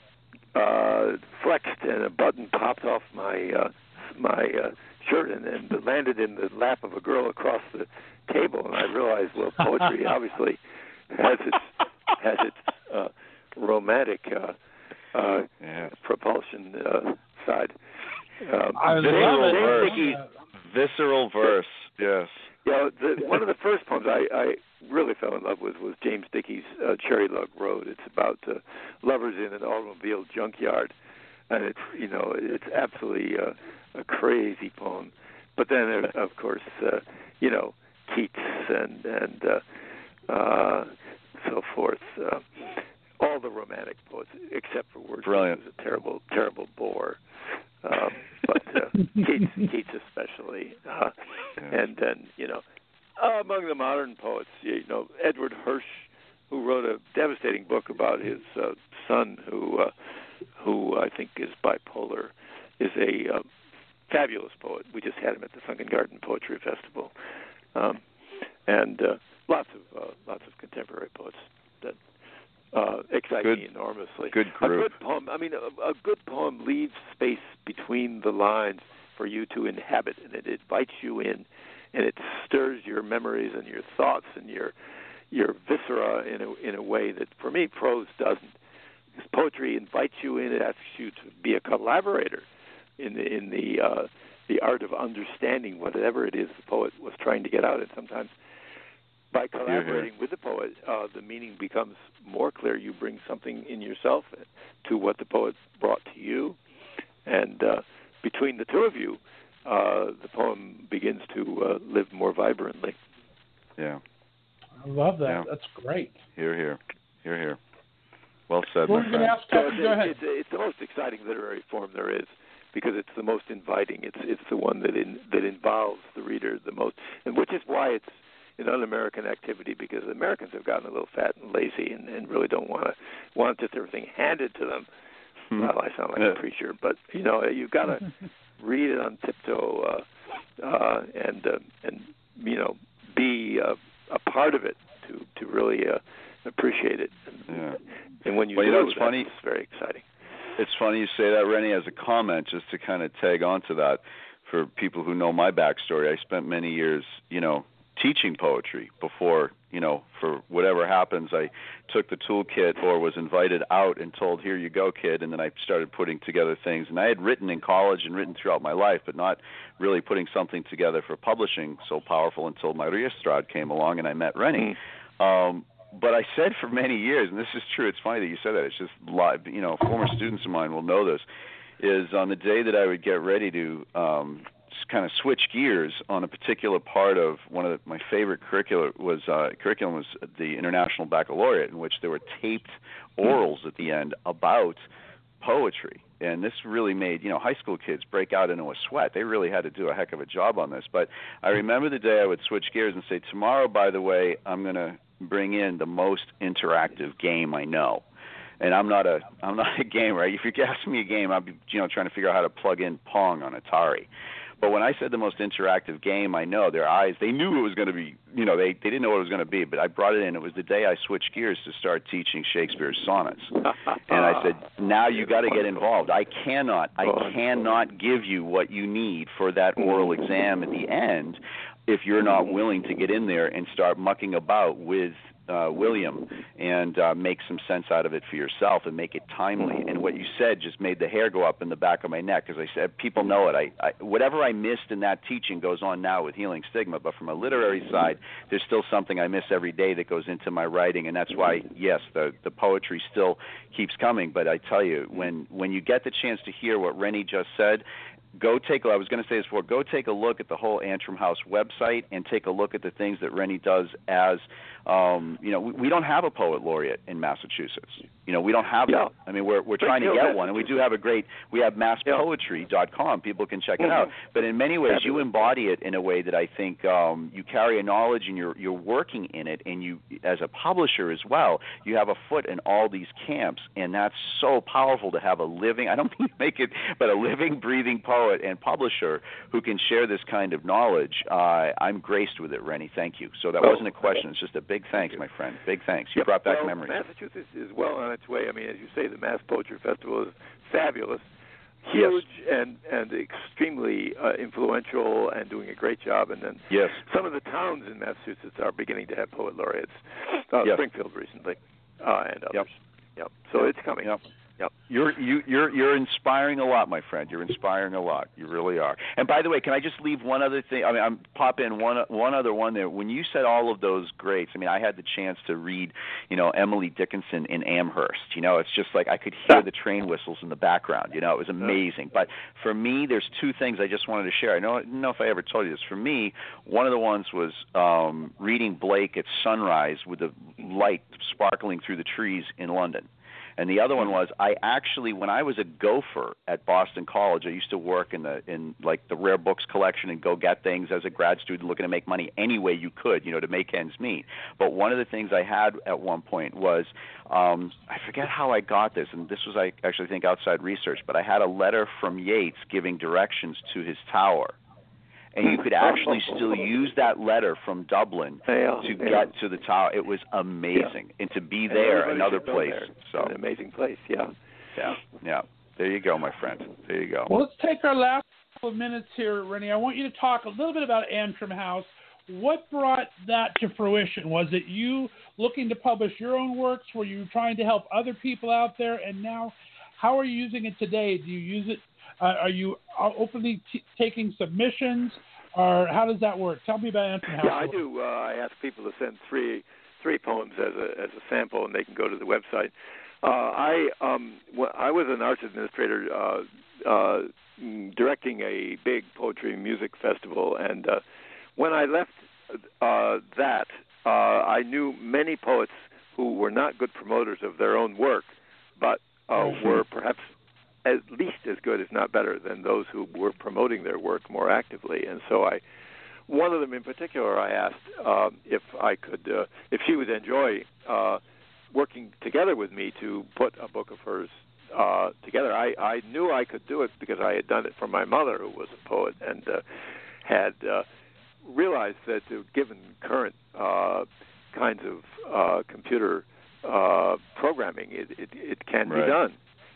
uh, flexed and a button popped off my uh, my uh, shirt and, and landed in the lap of a girl across the table, and I realized, well, poetry obviously has its has its uh, romantic uh, uh, yeah. propulsion uh, side. Um, I visceral love it. verse. Yeah. Visceral verse. Yes. Yeah, the, one of the first poems I, I really fell in love with was James Dickey's uh, Cherry Lug Road. It's about uh, lovers in an automobile junkyard, and it's you know it's absolutely uh, a crazy poem. But then there, of course uh, you know Keats and and uh, uh, so forth. Uh, all the romantic poets except for Wordsworth, Brilliant. who's a terrible terrible bore. Um, but uh, Keats, Keats especially, uh, yeah. and then you know, uh, among the modern poets, you know, Edward Hirsch, who wrote a devastating book about his uh, son, who uh, who I think is bipolar, is a uh, fabulous poet. We just had him at the Sunken Garden Poetry Festival, um, and uh, lots of uh, lots of contemporary poets that. Uh, excite good, me enormously. Good group. A good poem. I mean, a, a good poem leaves space between the lines for you to inhabit, and it invites you in, and it stirs your memories and your thoughts and your your viscera in a in a way that, for me, prose doesn't. Because poetry invites you in; it asks you to be a collaborator in the in the uh, the art of understanding whatever it is the poet was trying to get out. And sometimes, by collaborating with the poet, uh, the meaning becomes more clear. You bring something in yourself to what the poet brought to you, and uh, between the two of you, uh, the poem begins to uh, live more vibrantly. Yeah. I love that. Yeah. That's great. Here, here. Here, here. Well said, What my were you going friend. to ask, So Kevin? it's, Go ahead. It's, it's the most exciting literary form there is, because it's the most inviting. It's it's the one that in, that involves the reader the most, and which is why it's an un-American activity, because Americans have gotten a little fat and lazy and, and really don't want to want just everything handed to them. Hmm. Well, I sound like Yeah. a preacher, but you know you've got to read it on tiptoe uh, uh, and uh, and you know be uh, a part of it to to really uh, appreciate it. And, Yeah. and when you Well, do, you know, it's that's funny. very exciting. It's funny you say that, Rennie, as a comment, just to kind of tag on to that. For people who know my backstory, I spent many years, you know, teaching poetry before, you know, for whatever happens, I took the toolkit or was invited out and told, here you go, kid, and then I started putting together things. And I had written in college and written throughout my life, but not really putting something together for publishing so powerful until Maria Estrada came along and I met Rennie. Mm. Um, but I said for many years, and this is true, it's funny that you said that, it's just live, you know, former students of mine will know this, is on the day that I would get ready to um, just kind of switch gears on a particular part of one of the, my favorite curricula was uh, curriculum was the International Baccalaureate, in which there were taped orals at the end about poetry. And this really made, you know, high school kids break out into a sweat. They really had to do a heck of a job on this. But I remember the day I would switch gears and say, tomorrow, by the way, I'm going to bring in the most interactive game I know. And I'm not a I'm not a gamer. If you ask me a game, I'd be, you know, trying to figure out how to plug in Pong on Atari. But when I said the most interactive game, I know their eyes, they knew it was going to be, you know, they, they didn't know what it was going to be, but I brought it in. It was the day I switched gears to start teaching Shakespeare's sonnets. And I said, now you got to get involved. I cannot, I cannot give you what you need for that oral exam at the end if you're not willing to get in there and start mucking about with uh, William and uh, make some sense out of it for yourself and make it timely. And what you said just made the hair go up in the back of my neck, because I said, people know it. I, I whatever I missed in that teaching goes on now with Healing Stigma, but from a literary side, there's still something I miss every day that goes into my writing, and that's why, yes, the, the poetry still keeps coming. But I tell you, when, when you get the chance to hear what Rennie just said, go take a, I was going to say this before, go take a look at the whole Antrim House website and take a look at the things that Rennie does as, um, you know, we, we don't have a poet laureate in Massachusetts. You know, we don't have yeah. that. I mean, we're we're trying to get one, and we do have a great, we have mass poetry dot com. People can check it out. But in many ways, you embody it in a way that I think um, you carry a knowledge and you're you're working in it, and you, as a publisher as well, you have a foot in all these camps, and that's so powerful to have a living, I don't mean to make it, but a living, breathing poet and publisher who can share this kind of knowledge. Uh, I'm graced with it, Rennie. Thank you. So that well, wasn't a question. It's just a big thanks, my friend. Big thanks. You yep. brought back well, memories. Massachusetts is well on its way. I mean, as you say, the Mass Poetry Festival is fabulous, huge, yes. and and extremely uh, influential, and doing a great job. And then yes. some of the towns in Massachusetts are beginning to have poet laureates. Uh, yes. Springfield recently, uh, and others. Yep. Yep. So yep. it's coming. Yep. Yep. You're you, you're you're inspiring a lot, my friend. You're inspiring a lot. You really are. And by the way, can I just leave one other thing? I mean, I'm pop in one one other one there. When you said all of those greats, I mean, I had the chance to read, you know, Emily Dickinson in Amherst. You know, it's just like I could hear the train whistles in the background. You know, it was amazing. But for me, there's two things I just wanted to share. I know, I don't know if I ever told you this. For me, one of the ones was um, reading Blake at sunrise with the light sparkling through the trees in London. And the other one was, I actually, when I was a gopher at Boston College, I used to work in the in like the rare books collection and go get things as a grad student, looking to make money any way you could, you know, to make ends meet. But one of the things I had at one point was, um, I forget how I got this, and this was, I actually think, outside research, but I had a letter from Yeats giving directions to his tower. And you could actually still use that letter from Dublin yeah, to yeah. get to the tower. It was amazing. Yeah. And to be there, another place. So an amazing place, yeah. Yeah, yeah. There you go, my friend. There you go. Well, let's take our last couple of minutes here, Rennie. I want you to talk a little bit about Antrim House. What brought that to fruition? Was it you looking to publish your own works? Were you trying to help other people out there? And now, how are you using it today? Do you use it? Uh, are you openly t- taking submissions, or how does that work? Tell me about Antrim House. Yeah, I do. Uh, I ask people to send three three poems as a as a sample, and they can go to the website. Uh, I um, w- I was an arts administrator uh, uh, directing a big poetry and music festival, and uh, when I left uh, that, uh, I knew many poets who were not good promoters of their own work, but uh, were perhaps at least as good, if not better, than those who were promoting their work more actively. And so I, one of them in particular, I asked uh, if I could, uh, if she would enjoy uh, working together with me to put a book of hers uh, together. I, I knew I could do it because I had done it for my mother, who was a poet, and uh, had uh, realized that uh, given current uh, kinds of uh, computer uh, programming, it, it, it can right. be done.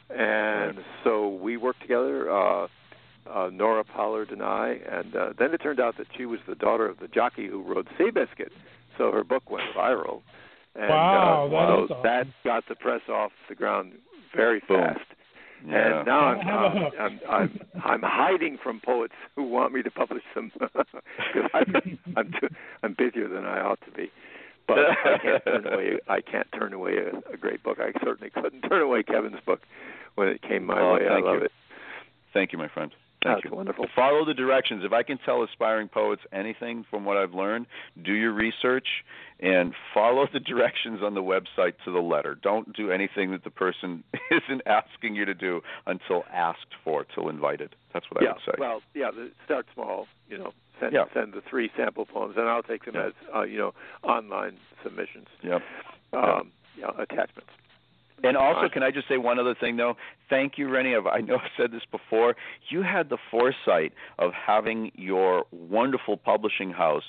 And right. so we worked together, uh, uh, Nora Pollard and I, and uh, then it turned out that she was the daughter of the jockey who rode Seabiscuit, so her book went viral. And, wow, uh, that so is awesome. that got the press off the ground very fast. Yeah. And now I'm, I'm, I'm, I'm, I'm hiding from poets who want me to publish them because I'm, I'm, too, I'm busier than I ought to be. But I can't turn away. I can't turn away a, a great book. I certainly couldn't turn away Kevin's book when it came my oh, way. I love you. it. Thank you, my friend. Thank That's you. Wonderful. Follow the directions. If I can tell aspiring poets anything from what I've learned, do your research and follow the directions on the website to the letter. Don't do anything that the person isn't asking you to do until asked for, till invited. That's what yeah, I would say. Well, yeah, the, start small, you know. Send, yeah. send the three sample poems, and I'll take them yeah. as, uh, you know, online submissions. Yep. Um, yeah, attachments. And also, can I just say one other thing, though? Thank you, Rennie. I've, I know I've said this before. You had the foresight of having your wonderful publishing house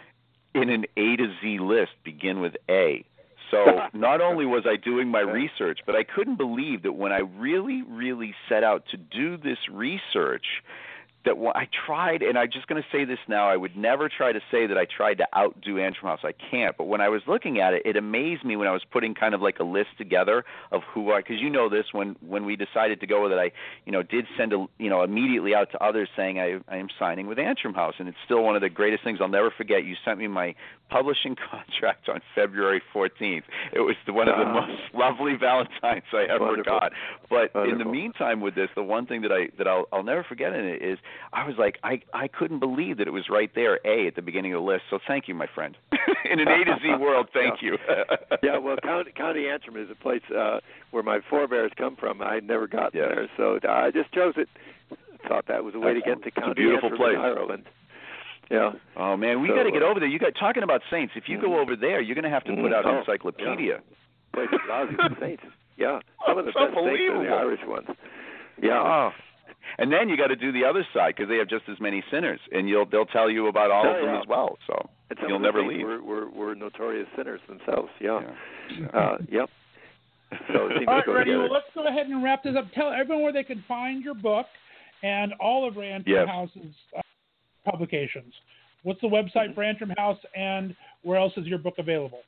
in an A to Z list begin with A. So not only was I doing my research, but I couldn't believe that when I really, really set out to do this research, that when I tried, and I'm just going to say this now, I would never try to say that I tried to outdo Antrim House. I can't. But when I was looking at it, it amazed me when I was putting kind of like a list together of who I, because you know this, when, when we decided to go with it, I, you know, did send a, you know, immediately out to others saying I, I am signing with Antrim House, and it's still one of the greatest things I'll never forget. You sent me my publishing contract on February fourteenth. It was the, one of the Ah. most lovely Valentines I ever Wonderful. got. But Wonderful. in the meantime, with this, the one thing that I that I'll, I'll never forget in it is I was like, I, I couldn't believe that it was right there, A, at the beginning of the list. So thank you, my friend. In an A to Z world, thank yeah. you. Yeah, well, County, County Antrim is a place uh, where my forebears come from. I never got Yes. there, so I just chose it. Thought that was a way to get to It's a County beautiful Antrim place. in Ireland. Yeah. Oh, man, we So, got to get uh, over there. You got talking about saints. If you mm. go over there, you're going to have to put Mm. out an Oh, encyclopedia. Place is lousy with saints. Yeah, some of the It's best saints are the unbelievable. Irish ones. Yeah. Oh. And then you got to do the other side because they have just as many sinners, and you'll they'll tell you about all Oh, of them yeah. as well. So And some you'll of the never saints leave. Were, were, were notorious sinners themselves. Yeah. Yeah. Uh, yep. So it seems All to right, go Rennie, together. well, let's go ahead and wrap this up. Tell everyone where they can find your book and all of Antrim Yes. House's uh, publications. What's the website for Antrim House, and where else is your book available?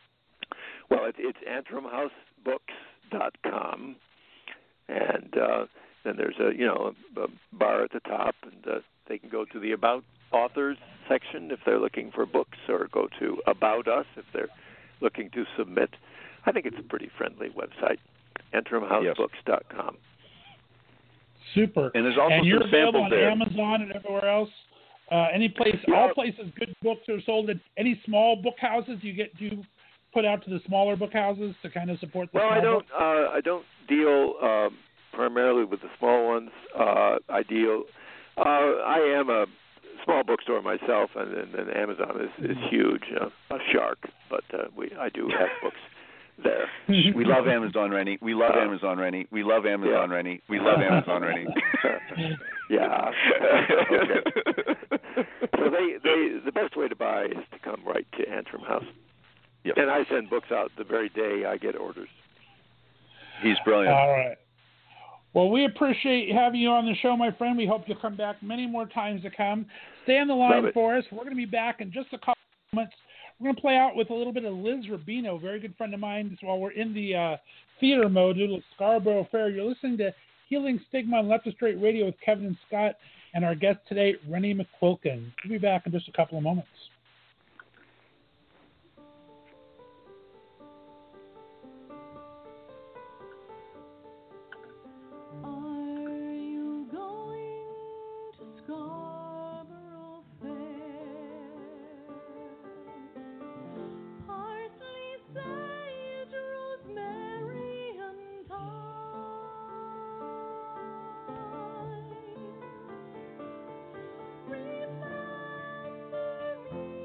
Well, it, it's antrim house books dot com, and uh, then there's a you know a, a bar at the top, and uh, they can go to the About Authors section if they're looking for books, or go to About Us if they're looking to submit. I think it's a pretty friendly website, antrim house books dot com. Super. And there's also and you're some available samples on there. Amazon and everywhere else. Uh, any place, Yeah. all places, good books are sold. At any small book houses, you get to put out to the smaller book houses to kind of support the Well, small I don't. books? Uh, I don't deal um, primarily with the small ones. Uh, I deal. Uh, I am a small bookstore myself, and, and, and Amazon is, is huge. Uh, a shark, but uh, we. I do have books there. We love Amazon, Rennie. We love Uh, Amazon, Rennie. We love Amazon, yeah. Rennie. We love Amazon, Rennie. Yeah. Okay. So they, they, the best way to buy is to come right to Antrim House. Yep. And I send books out the very day I get orders. He's brilliant. All right. Well, we appreciate having you on the show, my friend. We hope you'll come back many more times to come. Stay on the line Love it. for us. We're going to be back in just a couple of moments. We're going to play out with a little bit of Liz Rubino, a very good friend of mine, while we're in the uh, theater mode due to the Scarborough Fair. You're listening to Healing Stigma on Left of Straight Radio with Kevin and Scott and our guest today, Rennie McQuilkin. We'll be back in just a couple of moments. Are you going to Scarborough Fair? Parsley, sage, rosemary, and thyme. Remember me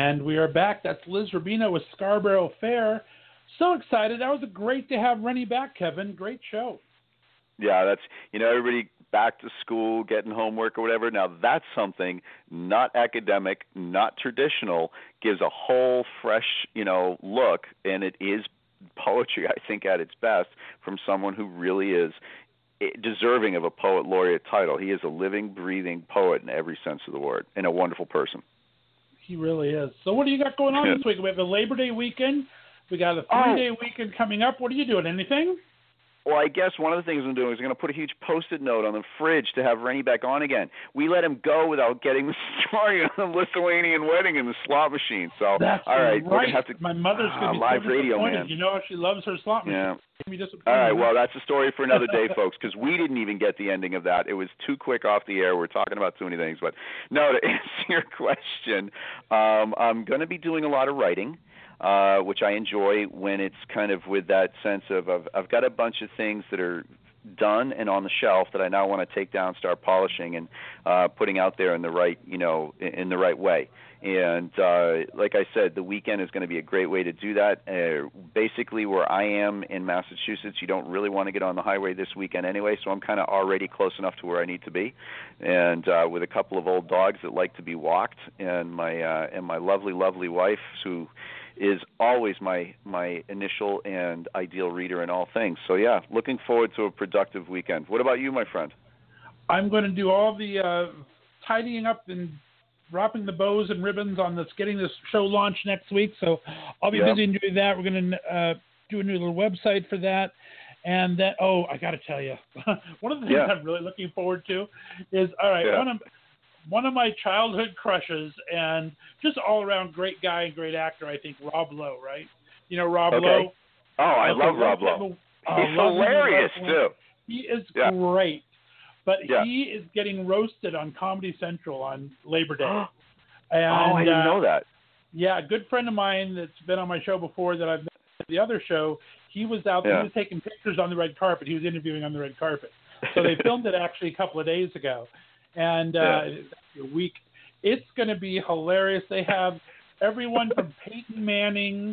And we are back. That's Liz Rubino with Scarborough Fair. So excited. That was great to have Rennie back, Kevin. Great show. Yeah, that's, you know, everybody back to school, getting homework or whatever. Now, that's something not academic, not traditional, gives a whole fresh, you know, look, and it is poetry, I think, at its best, from someone who really is deserving of a poet laureate title. He is a living, breathing poet in every sense of the word, and a wonderful person. He really is. So what do you got going on this week? We have a Labor Day weekend. We got a three-day oh. weekend coming up. What are you doing? Anything? Well, I guess one of the things I'm doing is I'm going to put a huge Post-it note on the fridge to have Rennie back on again. We let him go without getting the story on the Lithuanian wedding in the slot machine. So, That's all right, right. we're going to have to. My mother's going to be live so radio, disappointed. man. You know how she loves her slot machine. Yeah. All right, well, that's a story for another day, folks, because we didn't even get the ending of that. It was too quick off the air. We're talking about too many things. But, no, to answer your question, um, I'm going to be doing a lot of writing. Uh, which I enjoy when it's kind of with that sense of I've, I've got a bunch of things that are done and on the shelf that I now want to take down, start polishing, and uh, putting out there in the right, you know, in, in the right way. And uh, like I said, the weekend is going to be a great way to do that. Uh, basically, where I am in Massachusetts, you don't really want to get on the highway this weekend anyway, so I'm kind of already close enough to where I need to be. And uh, with a couple of old dogs that like to be walked, and my uh, and my lovely, lovely wife who is always my my initial and ideal reader in all things. So, yeah, looking forward to a productive weekend. What about you, my friend? I'm going to do all the uh, tidying up and dropping the bows and ribbons on this, getting this show launched next week. So I'll be yeah. busy doing that. We're going to uh, do a new little website for that. And that, oh, I got to tell you, one of the things yeah. I'm really looking forward to is, all right, yeah. one of One of my childhood crushes and just all-around great guy and great actor, I think, Rob Lowe, right? You know Rob okay. Lowe? Oh, I okay, love Rob Lowe. Uh, He's hilarious, too. He is yeah. great. But yeah. he is getting roasted on Comedy Central on Labor Day. and, oh, I didn't uh, know that. Yeah, a good friend of mine that's been on my show before that I've been at the other show, he was out yeah. he was taking pictures on the red carpet. He was interviewing on the red carpet. So they filmed it actually a couple of days ago. And uh, yeah. a week, it's going to be hilarious. They have everyone from Peyton Manning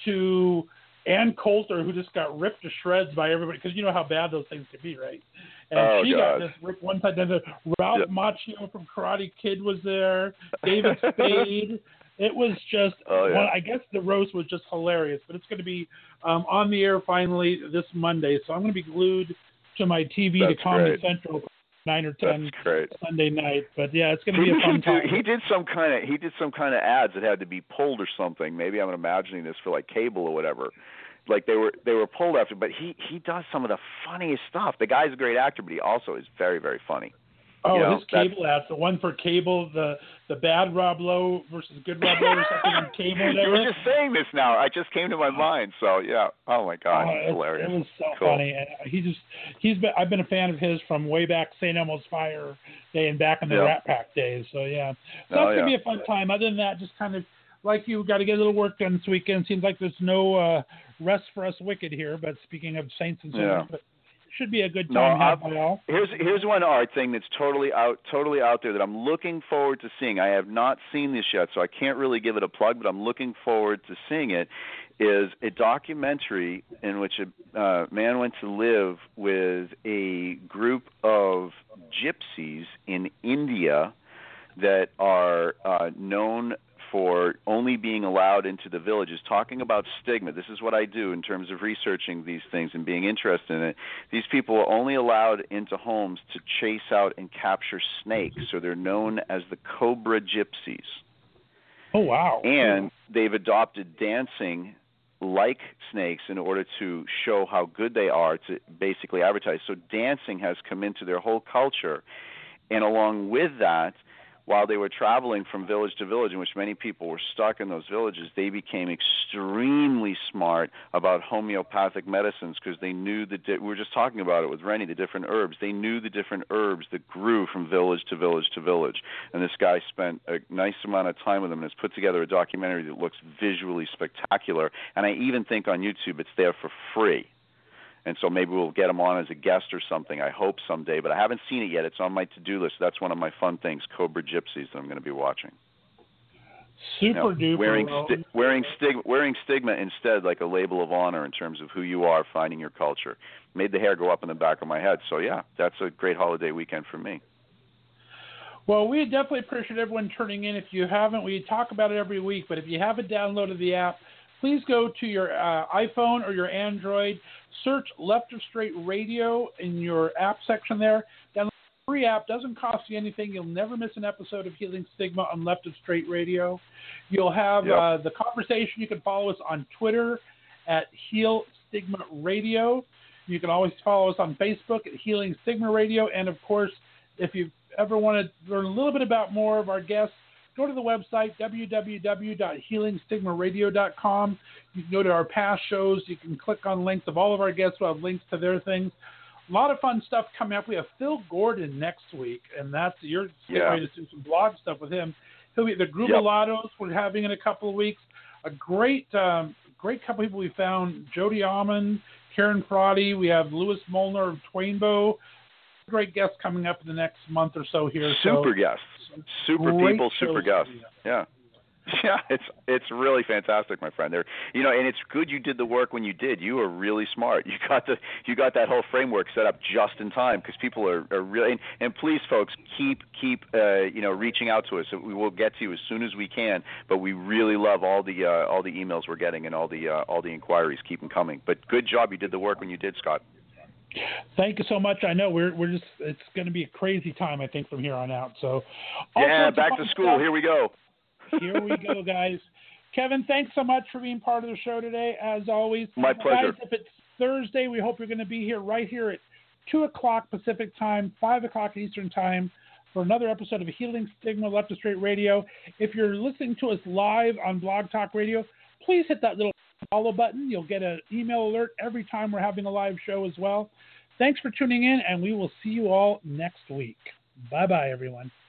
to Ann Coulter, who just got ripped to shreds by everybody, because you know how bad those things can be, right? And oh, she God. got this ripped one time. Then Ralph yep. Macchio from Karate Kid was there. David Spade. It was just, oh, yeah. well, I guess the roast was just hilarious. But it's going to be um, on the air finally this Monday. So I'm going to be glued to my T V That's to Comedy great. Central nine or ten great. Sunday night. But yeah, it's going to be a fun time. He did some kind of he did some kind of ads that had to be pulled or something. Maybe I'm imagining this for like cable or whatever. Like they were they were pulled after, but he he does some of the funniest stuff. The guy's a great actor, but he also is very very funny. Oh, you know, his cable ads, the one for cable, the the bad Rob Lowe versus good Rob Lowe or something on cable. You were just saying this now. I just came to my mind. So yeah. Oh my God, oh, hilarious. It was so cool. funny. And he just he's been I've been a fan of his from way back Saint Elmo's Fire day and back in the yeah. Rat Pack days. So yeah, so oh, that's yeah. gonna be a fun time. Other than that, just kind of like you got to get a little work done this weekend. Seems like there's no uh, rest for us wicked here. But speaking of saints and sinners, yeah. but should be a good No, time. Have by all. Here's here's one art thing that's totally out totally out there that I'm looking forward to seeing. I have not seen this yet, so I can't really give it a plug, but I'm looking forward to seeing it. Is a documentary in which a uh, man went to live with a group of gypsies in India that are uh, known for only being allowed into the villages, talking about stigma. This is what I do in terms of researching these things and being interested in it. These people are only allowed into homes to chase out and capture snakes, so they're known as the Cobra Gypsies. Oh, wow. And they've adopted dancing like snakes in order to show how good they are, to basically advertise. So dancing has come into their whole culture. And along with that, while they were traveling from village to village, in which many people were stuck in those villages, they became extremely smart about homeopathic medicines because they knew the di- we were just talking about it with Rennie, the different herbs. They knew the different herbs that grew from village to village to village. And this guy spent a nice amount of time with them and has put together a documentary that looks visually spectacular. And I even think on YouTube it's there for free. And so maybe we'll get him on as a guest or something, I hope someday. But I haven't seen it yet. It's on my to-do list. That's one of my fun things, Cobra Gypsies, that I'm going to be watching. Super you know, duper. Wearing low. sti- wearing stigma wearing stigma instead, like a label of honor in terms of who you are, finding your culture. Made the hair go up in the back of my head. So yeah, that's a great holiday weekend for me. Well, we definitely appreciate everyone turning in. If you haven't, we talk about it every week, but if you haven't downloaded the app, please go to your uh, iPhone or your Android, search Left of Straight Radio in your app section there. Download the free app. Doesn't cost you anything. You'll never miss an episode of Healing Stigma on Left of Straight Radio. You'll have yep. uh, the conversation. You can follow us on Twitter at Heal Stigma Radio. You can always follow us on Facebook at Healing Stigma Radio. And, of course, if you ever want to learn a little bit about more of our guests, go to the website, w w w dot healing stigma radio dot com. You can go to our past shows. You can click on links of all of our guests. We'll have links to their things. A lot of fun stuff coming up. We have Phil Gordon next week, and that's you're getting yeah. ready to do some blog stuff with him. He'll be at the Grubelatos yep. we're having in a couple of weeks. A great, um, great couple of people we found, Jody Almond, Karen Fraudy. We have Louis Molnar of Twainbow. Great guests coming up in the next month or so here. Super so, guests. Super people, super guests. Yeah. Yeah, it's it's really fantastic, my friend. There, you know, and it's good you did the work when you did. You were really smart. You got the you got that whole framework set up just in time because people are, are really. And, and please, folks, keep keep uh, you know reaching out to us. We will get to you as soon as we can. But we really love all the uh, all the emails we're getting and all the uh, all the inquiries. Keep them coming. But good job, you did the work when you did, Scott. Thank you so much. I know we're we're just it's going to be a crazy time, I think, from here on out. So yeah, back to school. Stuff. Here we go. Here we go, guys. Kevin, thanks so much for being part of the show today, as always. My pleasure. Guys, if it's Thursday, we hope you're going to be here right here at two o'clock Pacific time, five o'clock Eastern time for another episode of Healing Stigma Left of Straight Radio. If you're listening to us live on Blog Talk Radio, please hit that little follow button. You'll get an email alert every time we're having a live show as well. Thanks for tuning in, and we will see you all next week. Bye-bye, everyone.